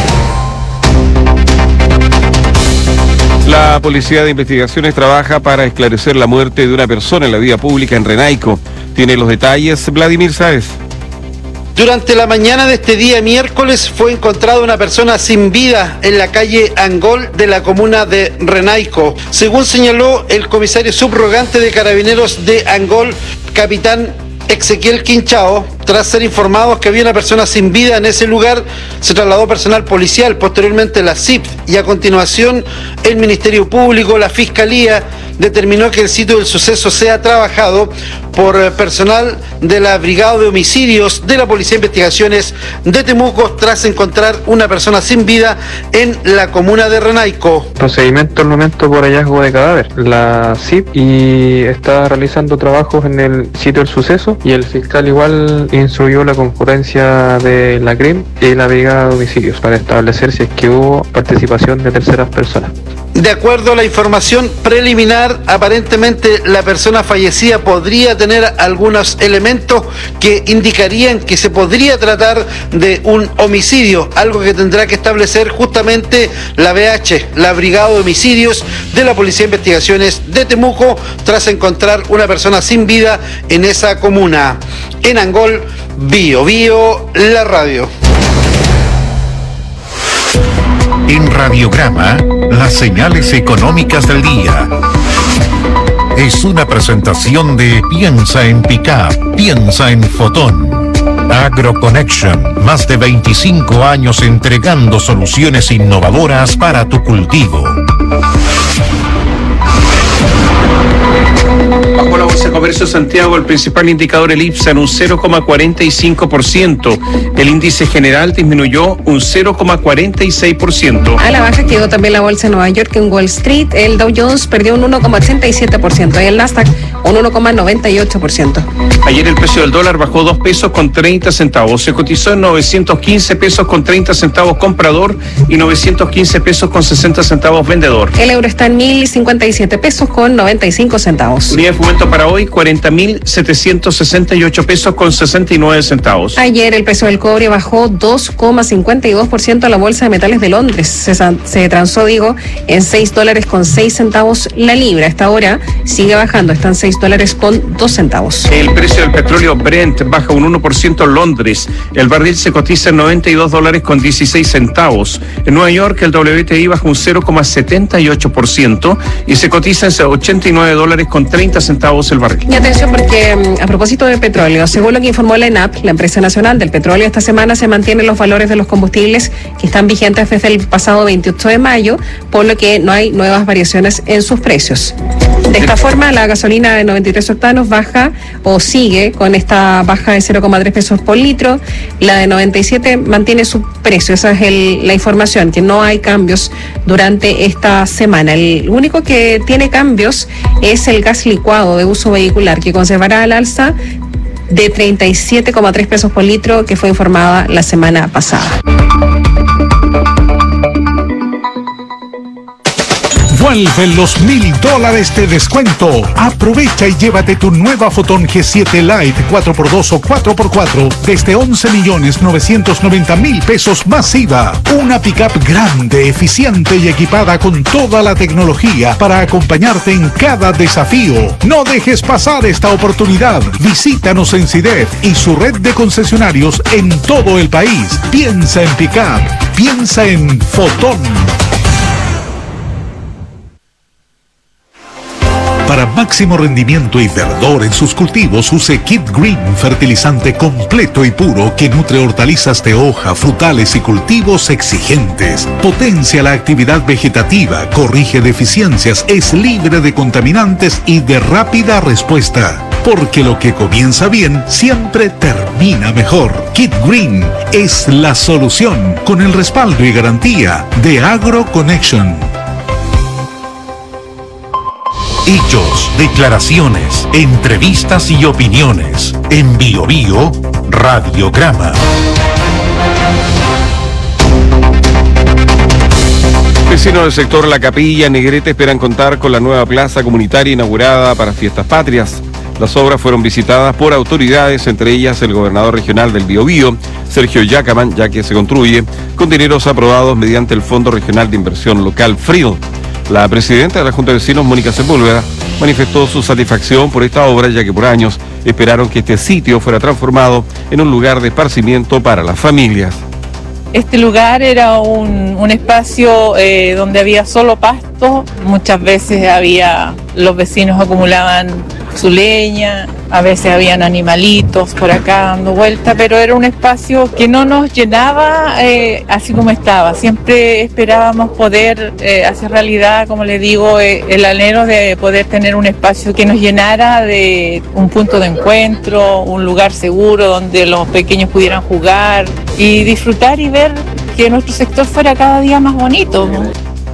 La Policía de Investigaciones trabaja para esclarecer la muerte de una persona en la vía pública en Renaico. Tiene los detalles Vladimir Sáez. Durante la mañana de este día miércoles fue encontrada una persona sin vida en la calle Angol de la comuna de Renaico. Según señaló el comisario subrogante de Carabineros de Angol, capitán Ezequiel Quinchao, tras ser informados que había una persona sin vida en ese lugar, se trasladó personal policial, posteriormente la C I P y a continuación el Ministerio Público, la Fiscalía, determinó que el sitio del suceso sea trabajado por personal de la Brigada de Homicidios de la Policía de Investigaciones de Temuco tras encontrar una persona sin vida en la comuna de Renaico. Procedimiento al momento por hallazgo de cadáver. La C I P y está realizando trabajos en el sitio del suceso y el fiscal igual instruyó la concurrencia de la C R I M y la Brigada de Homicidios para establecer si es que hubo participación de terceras personas. De acuerdo a la información preliminar, aparentemente la persona fallecida podría tener algunos elementos que indicarían que se podría tratar de un homicidio, algo que tendrá que establecer justamente la B H, la Brigada de Homicidios de la Policía de Investigaciones de Temuco, tras encontrar una persona sin vida en esa comuna. En Angol, Bio Bio, la radio. En Radiograma, las señales económicas del día. Es una presentación de Piensa en Pickup, piensa en Fotón. AgroConnection, más de veinticinco años entregando soluciones innovadoras para tu cultivo. Bajo la Bolsa de Comercio de Santiago, el principal indicador, el IPSA, en un cero coma cuarenta y cinco por ciento. El índice general disminuyó un cero coma cuarenta y seis por ciento. A la baja quedó también la Bolsa de Nueva York en Wall Street. El Dow Jones perdió un uno coma ochenta y siete por ciento y el Nasdaq un uno coma noventa y ocho por ciento. Ayer el precio del dólar bajó dos pesos con treinta centavos. Se cotizó en novecientos quince pesos con treinta centavos comprador y novecientos quince pesos con sesenta centavos vendedor. El euro está en mil cincuenta y siete pesos con noventa y cinco centavos. Unidad de fomento para hoy, cuarenta mil setecientos sesenta y ocho pesos con sesenta y nueve centavos. Ayer el precio del cobre bajó dos coma cincuenta y dos por ciento a la Bolsa de Metales de Londres. Se, se transó, digo, en seis dólares con seis centavos la libra. Hasta ahora sigue bajando, están seis dólares con dos centavos. El precio del petróleo Brent baja un uno por ciento en Londres. El barril se cotiza en noventa y dos dólares con dieciséis centavos. En Nueva York el W T I baja un cero coma setenta y ocho por ciento y se cotiza en ochenta y nueve dólares con treinta centavos el barril. Y atención porque a propósito de petróleo, según lo que informó la ENAP, la empresa nacional del petróleo, esta semana se mantienen los valores de los combustibles que están vigentes desde el pasado veintiocho de mayo, por lo que no hay nuevas variaciones en sus precios. De esta forma, la gasolina de noventa y tres octanos baja o sigue con esta baja de cero coma tres pesos por litro. La de noventa y siete mantiene su precio. Esa es el, la información, que no hay cambios durante esta semana. El único que tiene cambios es el gas licuado de uso vehicular, que conservará al alza de treinta y siete coma tres pesos por litro, que fue informada la semana pasada. Vuelven los mil dólares de descuento. Aprovecha y llévate tu nueva Fotón G siete Lite cuatro por dos o cuatro por cuatro desde once millones novecientos noventa mil pesos más I V A. Una pickup grande, eficiente y equipada con toda la tecnología para acompañarte en cada desafío. No dejes pasar esta oportunidad. Visítanos en CIDEF y su red de concesionarios en todo el país. Piensa en pickup. Piensa en Fotón. Para máximo rendimiento y verdor en sus cultivos, use Kit Green, fertilizante completo y puro que nutre hortalizas de hoja, frutales y cultivos exigentes. Potencia la actividad vegetativa, corrige deficiencias, es libre de contaminantes y de rápida respuesta. Porque lo que comienza bien siempre termina mejor. Kit Green es la solución, con el respaldo y garantía de AgroConnection. Hechos, declaraciones, entrevistas y opiniones. En Bio Bio, Radiograma. Vecinos del sector La Capilla, Negrete, esperan contar con la nueva plaza comunitaria inaugurada para Fiestas Patrias. Las obras fueron visitadas por autoridades, entre ellas el gobernador regional del Biobío, Sergio Yacaman, ya que se construye con dineros aprobados mediante el Fondo Regional de Inversión Local, FRIL. La presidenta de la Junta de Vecinos, Mónica Sepúlveda, manifestó su satisfacción por esta obra, ya que por años esperaron que este sitio fuera transformado en un lugar de esparcimiento para las familias. Este lugar era un, un espacio eh, donde había solo pasto, muchas veces había, los vecinos acumulaban su leña, a veces habían animalitos por acá dando vuelta, pero era un espacio que no nos llenaba eh, así como estaba. Siempre esperábamos poder eh, hacer realidad, como les digo, eh, el anhelo de poder tener un espacio que nos llenara, de un punto de encuentro, un lugar seguro donde los pequeños pudieran jugar y disfrutar y ver que nuestro sector fuera cada día más bonito, ¿no?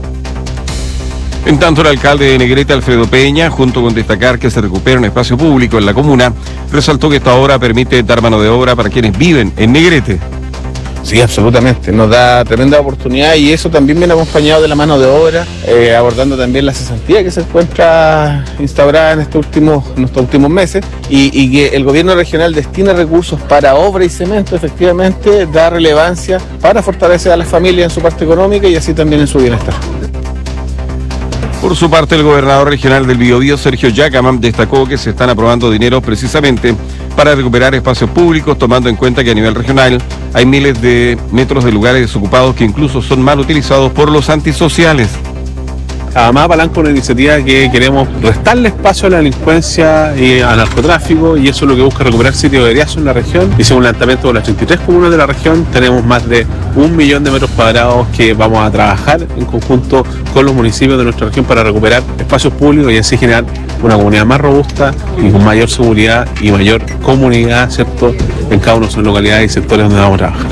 En tanto, el alcalde de Negrete, Alfredo Peña, junto con destacar que se recupera un espacio público en la comuna, resaltó que esta obra permite dar mano de obra para quienes viven en Negrete. Sí, absolutamente, nos da tremenda oportunidad y eso también viene acompañado de la mano de obra, eh, abordando también la cesantía que se encuentra instaurada en, este último, en estos últimos meses y, y que el gobierno regional destina recursos para obra y cemento, efectivamente da relevancia para fortalecer a las familias en su parte económica y así también en su bienestar. Por su parte, el gobernador regional del Biobío, Sergio Yacaman, destacó que se están aprobando dineros precisamente para recuperar espacios públicos, tomando en cuenta que a nivel regional hay miles de metros de lugares desocupados que incluso son mal utilizados por los antisociales. Además, apalanca una iniciativa que queremos restarle espacio a la delincuencia y al narcotráfico, y eso es lo que busca recuperar sitios de eriazo en la región. Hicimos un levantamiento de las treinta y tres comunas de la región, tenemos más de un millón de metros cuadrados que vamos a trabajar en conjunto con los municipios de nuestra región para recuperar espacios públicos y así generar una comunidad más robusta y con mayor seguridad y mayor comunidad, ¿cierto?, en cada una de sus localidades y sectores donde vamos a trabajar.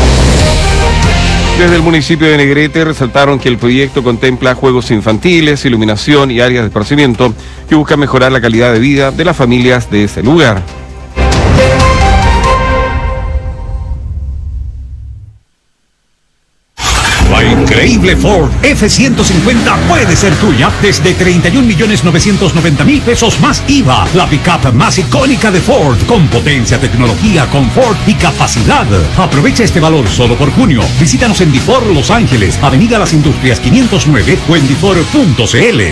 Desde el municipio de Negrete resaltaron que el proyecto contempla juegos infantiles, iluminación y áreas de esparcimiento que buscan mejorar la calidad de vida de las familias de ese lugar. La increíble Ford F ciento cincuenta puede ser tuya desde treinta y un millones novecientos noventa mil pesos más I V A. La pickup más icónica de Ford, con potencia, tecnología, confort y capacidad. Aprovecha este valor solo por junio. Visítanos en Difor Los Ángeles, Avenida Las Industrias quinientos nueve o en difor punto cl.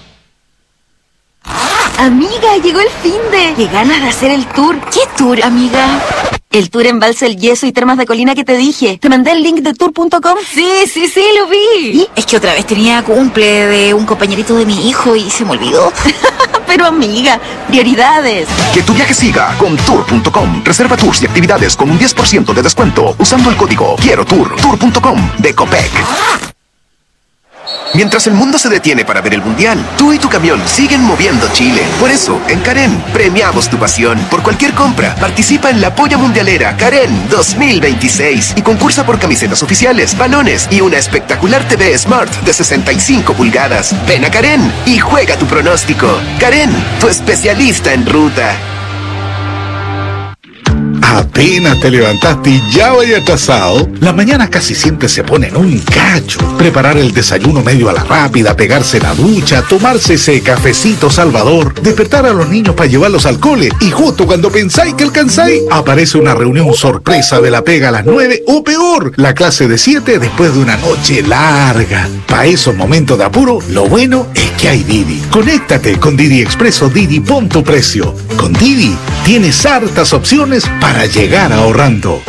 Amiga, llegó el finde. Qué ganas de hacer el tour. ¿Qué tour, amiga? El tour Embalse El Yeso y Termas de Colina que te dije. ¿Te mandé el link de tour punto com? Sí, sí, sí, lo vi. ¿Y? Es que otra vez tenía cumple de un compañerito de mi hijo y se me olvidó. Pero amiga, prioridades. Que tu viaje siga con tour punto com. Reserva tours y actividades con un diez por ciento de descuento usando el código Quiero Tour. tour punto com de Copec. Mientras el mundo se detiene para ver el Mundial, tú y tu camión siguen moviendo Chile. Por eso, en Karen, premiamos tu pasión. Por cualquier compra, participa en la Polla Mundialera Karen dos mil veintiséis y concursa por camisetas oficiales, balones y una espectacular T V Smart de sesenta y cinco pulgadas. Ven a Karen y juega tu pronóstico. Karen, tu especialista en ruta. Apenas te levantaste y ya vaya atrasado. Las mañanas casi siempre se ponen un cacho. Preparar el desayuno medio a la rápida, pegarse la ducha, tomarse ese cafecito salvador, despertar a los niños para llevarlos al cole y justo cuando pensáis que alcanzáis, aparece una reunión sorpresa de la pega a las nueve o peor, la clase de siete después de una noche larga. Para esos momentos de apuro, lo bueno es que hay Didi. Conéctate con Didi Expreso Didi, pon tu precio. Con Didi tienes hartas opciones para llegar ahorrando.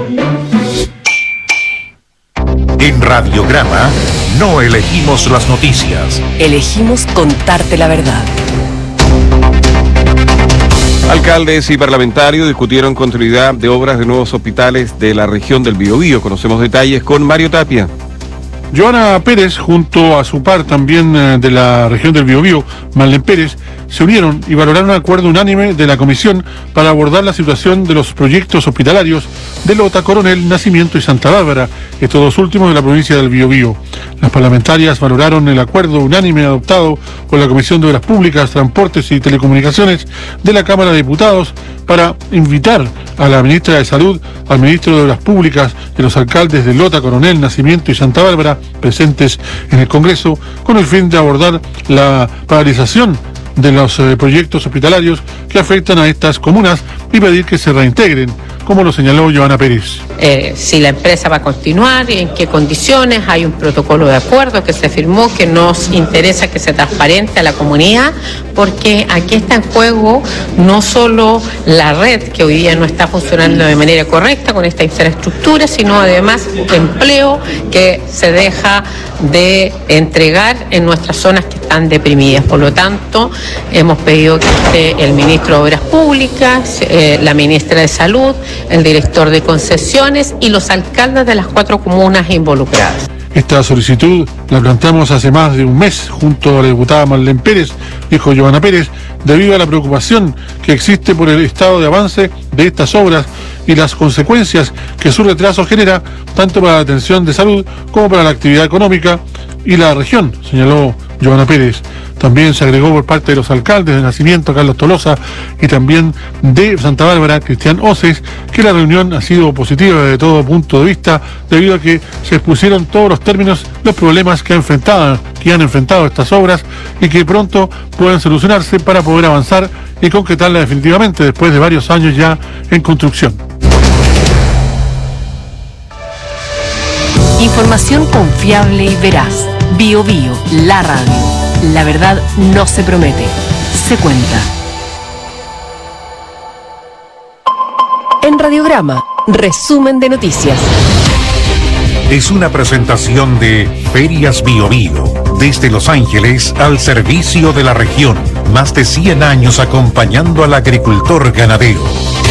En Radiograma no elegimos las noticias. Elegimos contarte la verdad. Alcaldes y parlamentarios discutieron continuidad de obras de nuevos hospitales de la región del Biobío. Conocemos detalles con Mario Tapia. Joana Pérez, junto a su par también eh, de la región del Biobío, Marlene Pérez, se unieron y valoraron un acuerdo unánime de la Comisión para abordar la situación de los proyectos hospitalarios de Lota, Coronel, Nacimiento y Santa Bárbara, estos dos últimos de la provincia del Biobío. Las parlamentarias valoraron el acuerdo unánime adoptado por la Comisión de Obras Públicas, Transportes y Telecomunicaciones de la Cámara de Diputados para invitar a la ministra de Salud, al ministro de Obras Públicas y a los alcaldes de Lota, Coronel, Nacimiento y Santa Bárbara presentes en el Congreso con el fin de abordar la paralización de los eh, proyectos hospitalarios que afectan a estas comunas y pedir que se reintegren, como lo señaló Joana Pérez. Eh, si la empresa va a continuar, en qué condiciones, hay un protocolo de acuerdo que se firmó que nos interesa que sea transparente a la comunidad, porque aquí está en juego no solo la red que hoy día no está funcionando de manera correcta con esta infraestructura, sino además empleo que se deja de entregar en nuestras zonas que están deprimidas. Por lo tanto, hemos pedido que esté el ministro de Obras Públicas, eh, la ministra de Salud, el director de concesiones y los alcaldes de las cuatro comunas involucradas. Esta solicitud la planteamos hace más de un mes junto a la diputada Marlene Pérez, dijo Joana Pérez, debido a la preocupación que existe por el estado de avance de estas obras y las consecuencias que su retraso genera tanto para la atención de salud como para la actividad económica y la región, señaló Joana Pérez. También se agregó por parte de los alcaldes de Nacimiento, Carlos Tolosa, y también de Santa Bárbara, Cristian Oces, que la reunión ha sido positiva desde todo punto de vista, debido a que se expusieron todos los términos, los problemas que, enfrentado, que han enfrentado estas obras y que pronto pueden solucionarse para poder avanzar y concretarla definitivamente después de varios años ya en construcción. Información confiable y veraz. Bio Bio, la radio. La verdad no se promete, se cuenta. En Radiograma, resumen de noticias. Es una presentación de Ferias Bio Bio, desde Los Ángeles al servicio de la región. Más de cien años acompañando al agricultor ganadero.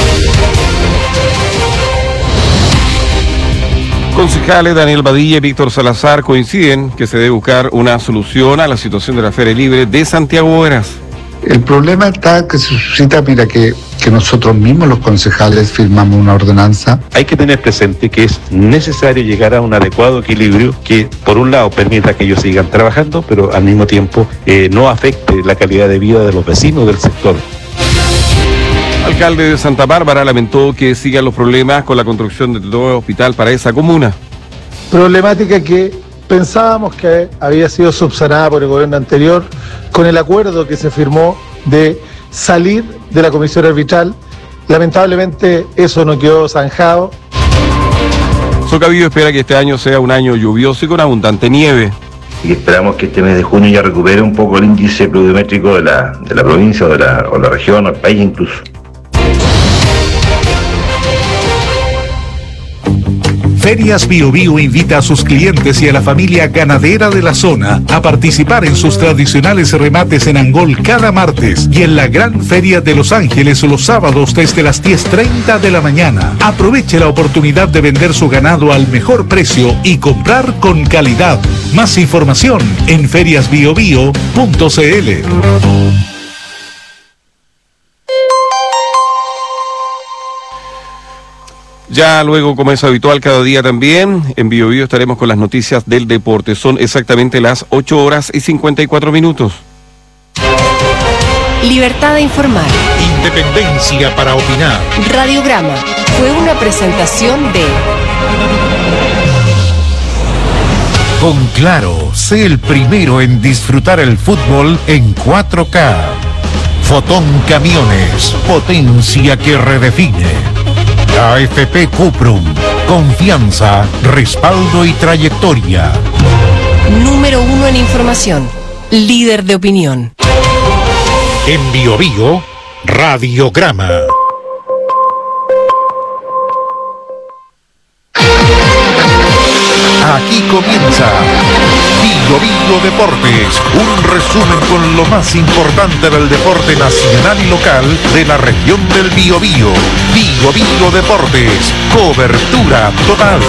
Concejales Daniel Badilla y Víctor Salazar coinciden que se debe buscar una solución a la situación de la Feria Libre de Santiago Heras. El problema está que se suscita, mira, que, que nosotros mismos los concejales firmamos una ordenanza. Hay que tener presente que es necesario llegar a un adecuado equilibrio que, por un lado, permita que ellos sigan trabajando, pero al mismo tiempo eh, no afecte la calidad de vida de los vecinos del sector. El alcalde de Santa Bárbara lamentó que sigan los problemas con la construcción del nuevo hospital para esa comuna. Problemática que pensábamos que había sido subsanada por el gobierno anterior con el acuerdo que se firmó de salir de la comisión arbitral. Lamentablemente eso no quedó zanjado. Socavío espera que este año sea un año lluvioso y con abundante nieve. Y esperamos que este mes de junio ya recupere un poco el índice pluviométrico de la, de la provincia o de la, o la región o el país incluso. Ferias Bio Bio invita a sus clientes y a la familia ganadera de la zona a participar en sus tradicionales remates en Angol cada martes y en la Gran Feria de Los Ángeles los sábados desde las diez treinta de la mañana. Aproveche la oportunidad de vender su ganado al mejor precio y comprar con calidad. Más información en ferias bio bio punto c l. Ya luego, como es habitual cada día también, en Bio Bio estaremos con las noticias del deporte. Son exactamente las ocho horas y cincuenta y cuatro minutos. Libertad de informar. Independencia para opinar. Radiograma fue una presentación de... Con Claro, sé el primero en disfrutar el fútbol en cuatro K. Fotón Camiones, potencia que redefine. A F P Cuprum, confianza, respaldo y trayectoria. Número uno en información, líder de opinión. En Bio Bio, Radiograma. Aquí comienza Bio Bio Deportes, un resumen con lo más importante del deporte nacional y local de la región del Biobío. Bio Bio Deportes, cobertura total.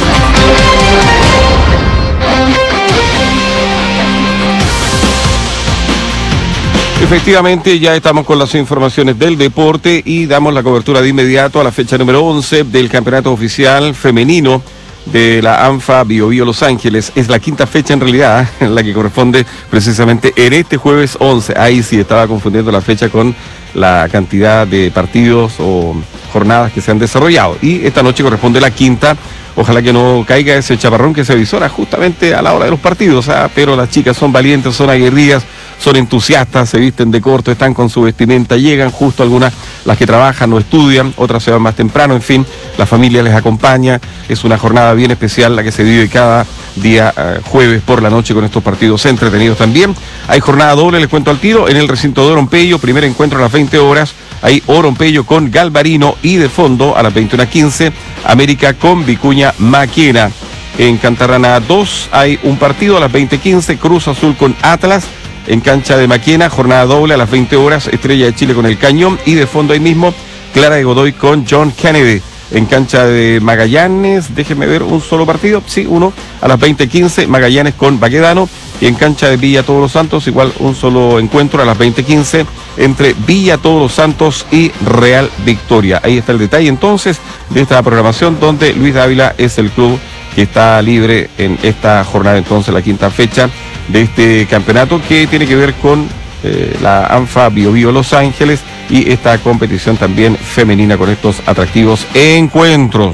Efectivamente, ya estamos con las informaciones del deporte y damos la cobertura de inmediato a la fecha número once del campeonato oficial femenino de la ANFA Bio Bio Los Ángeles. Es la quinta fecha en realidad, en la que corresponde precisamente en este jueves once. Ahí sí estaba confundiendo la fecha con la cantidad de partidos o jornadas que se han desarrollado. Y esta noche corresponde la quinta. Ojalá que no caiga ese chaparrón que se avisora justamente a la hora de los partidos, ¿ah? Pero las chicas son valientes, son aguerridas, son entusiastas, se visten de corto, están con su vestimenta, llegan justo algunas, las que trabajan o estudian, otras se van más temprano, en fin, la familia les acompaña. Es una jornada bien especial la que se vive cada día eh, jueves por la noche con estos partidos entretenidos también. Hay jornada doble, les cuento al tiro, en el recinto de Orompello, primer encuentro a las veinte horas, hay Orompello con Galvarino y de fondo a las veintiuna quince, América con Vicuña Maquena. En Cantarrana dos hay un partido a las veinte quince, Cruz Azul con Atlas. En cancha de Maquena, jornada doble a las veinte horas, Estrella de Chile con el Cañón y de fondo ahí mismo, Clara de Godoy con John Kennedy. En cancha de Magallanes, déjenme ver, un solo partido, sí, uno, a las veinte quince, Magallanes con Baquedano. Y en cancha de Villa Todos los Santos, igual un solo encuentro a las veinte quince entre Villa Todos los Santos y Real Victoria. Ahí está el detalle entonces de esta programación, donde Luis Dávila es el club que está libre en esta jornada, entonces la quinta fecha de este campeonato que tiene que ver con eh, la ANFA Bio Bio Los Ángeles y esta competición también femenina con estos atractivos encuentros.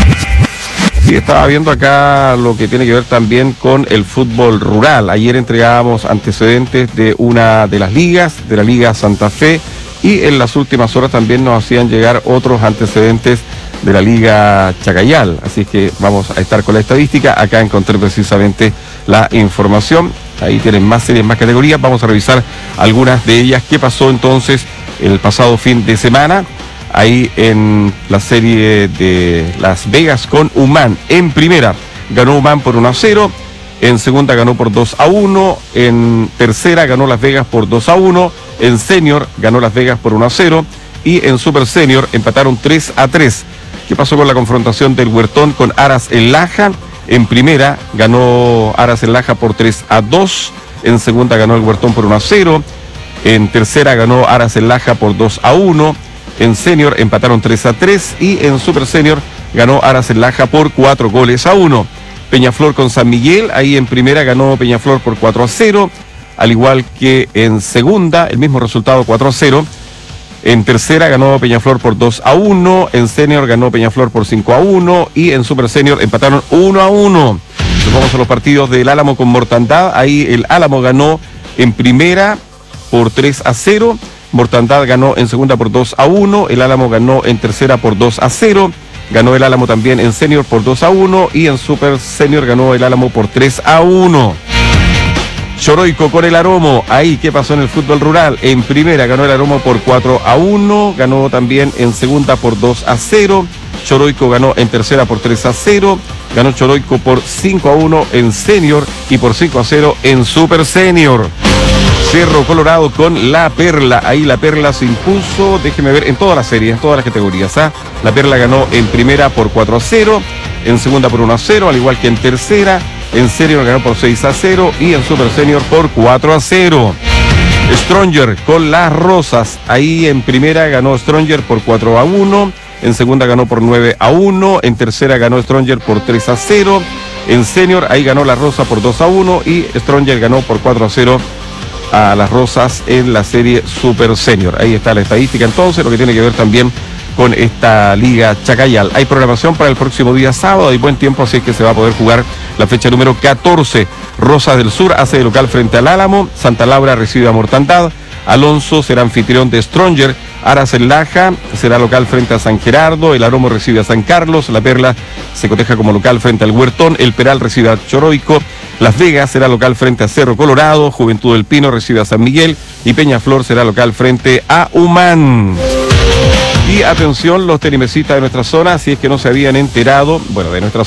Y estaba viendo acá lo que tiene que ver también con el fútbol rural. Ayer entregábamos antecedentes de una de las ligas, de la Liga Santa Fe, y en las últimas horas también nos hacían llegar otros antecedentes de la Liga Chacayal. Así que vamos a estar con la estadística. Acá encontré precisamente la información. Ahí tienen más series, más categorías. Vamos a revisar algunas de ellas. ¿Qué pasó entonces el pasado fin de semana? Ahí en la serie de Las Vegas con Humán. En primera ganó Humán por uno a cero. En segunda ganó por dos a uno. En tercera ganó Las Vegas por dos a uno. En senior ganó Las Vegas por uno a cero. Y en super senior empataron tres a tres. ¿Qué pasó con la confrontación del Huertón con Aras en Laja? En primera ganó Aras en Laja por tres a dos. En segunda ganó el Huertón por uno a cero. En tercera ganó Aras en Laja por dos a uno. En senior empataron tres a tres y en super senior ganó Aras en Laja por cuatro goles a uno. Peñaflor con San Miguel, ahí en primera ganó Peñaflor por cuatro a cero, al igual que en segunda, el mismo resultado, cuatro a cero. En tercera ganó Peñaflor por dos a uno, en senior ganó Peñaflor por cinco a uno y en super senior empataron uno a uno. Nos vamos a los partidos del Álamo con Mortandad, ahí el Álamo ganó en primera por tres a cero. Mortandad ganó en segunda por dos a uno, el Álamo ganó en tercera por dos a cero, ganó el Álamo también en senior por dos a uno y en super senior ganó el Álamo por tres a uno. Choroico con el Aromo, ahí qué pasó en el fútbol rural, en primera ganó el Aromo por cuatro a uno, ganó también en segunda por dos a cero, Choroico ganó en tercera por tres a cero. Ganó Choroico por cinco a uno en senior y por cinco a cero en super senior. Cerro Colorado con La Perla. Ahí La Perla se impuso, déjeme ver, en todas las series, en todas las categorías. ¿ah? La Perla ganó en primera por cuatro a cero, en segunda por uno a cero, al igual que en tercera. En senior ganó por seis a cero y en super senior por cuatro a cero. Stronger con Las Rosas. Ahí en primera ganó Stronger por cuatro a uno. En segunda ganó por nueve a uno. En tercera ganó Stronger por tres a cero. En senior ahí ganó La Rosa por dos a uno. Y Stronger ganó por cuatro a cero a Las Rosas en la serie Super Senior. Ahí está la estadística entonces, lo que tiene que ver también con esta Liga Chacayal. Hay programación para el próximo día sábado, hay buen tiempo, así es que se va a poder jugar la fecha número catorce. Rosas del Sur hace de local frente al Álamo, Santa Laura recibe a Mortandad, Alonso será anfitrión de Stronger, Aras en Laja será local frente a San Gerardo, el Aromo recibe a San Carlos, La Perla se coteja como local frente al Huertón, el Peral recibe a Choroico, Las Vegas será local frente a Cerro Colorado, Juventud del Pino recibe a San Miguel y Peñaflor será local frente a Humán. Y atención los terimesistas de nuestra zona, si es que no se habían enterado, bueno, de nuestra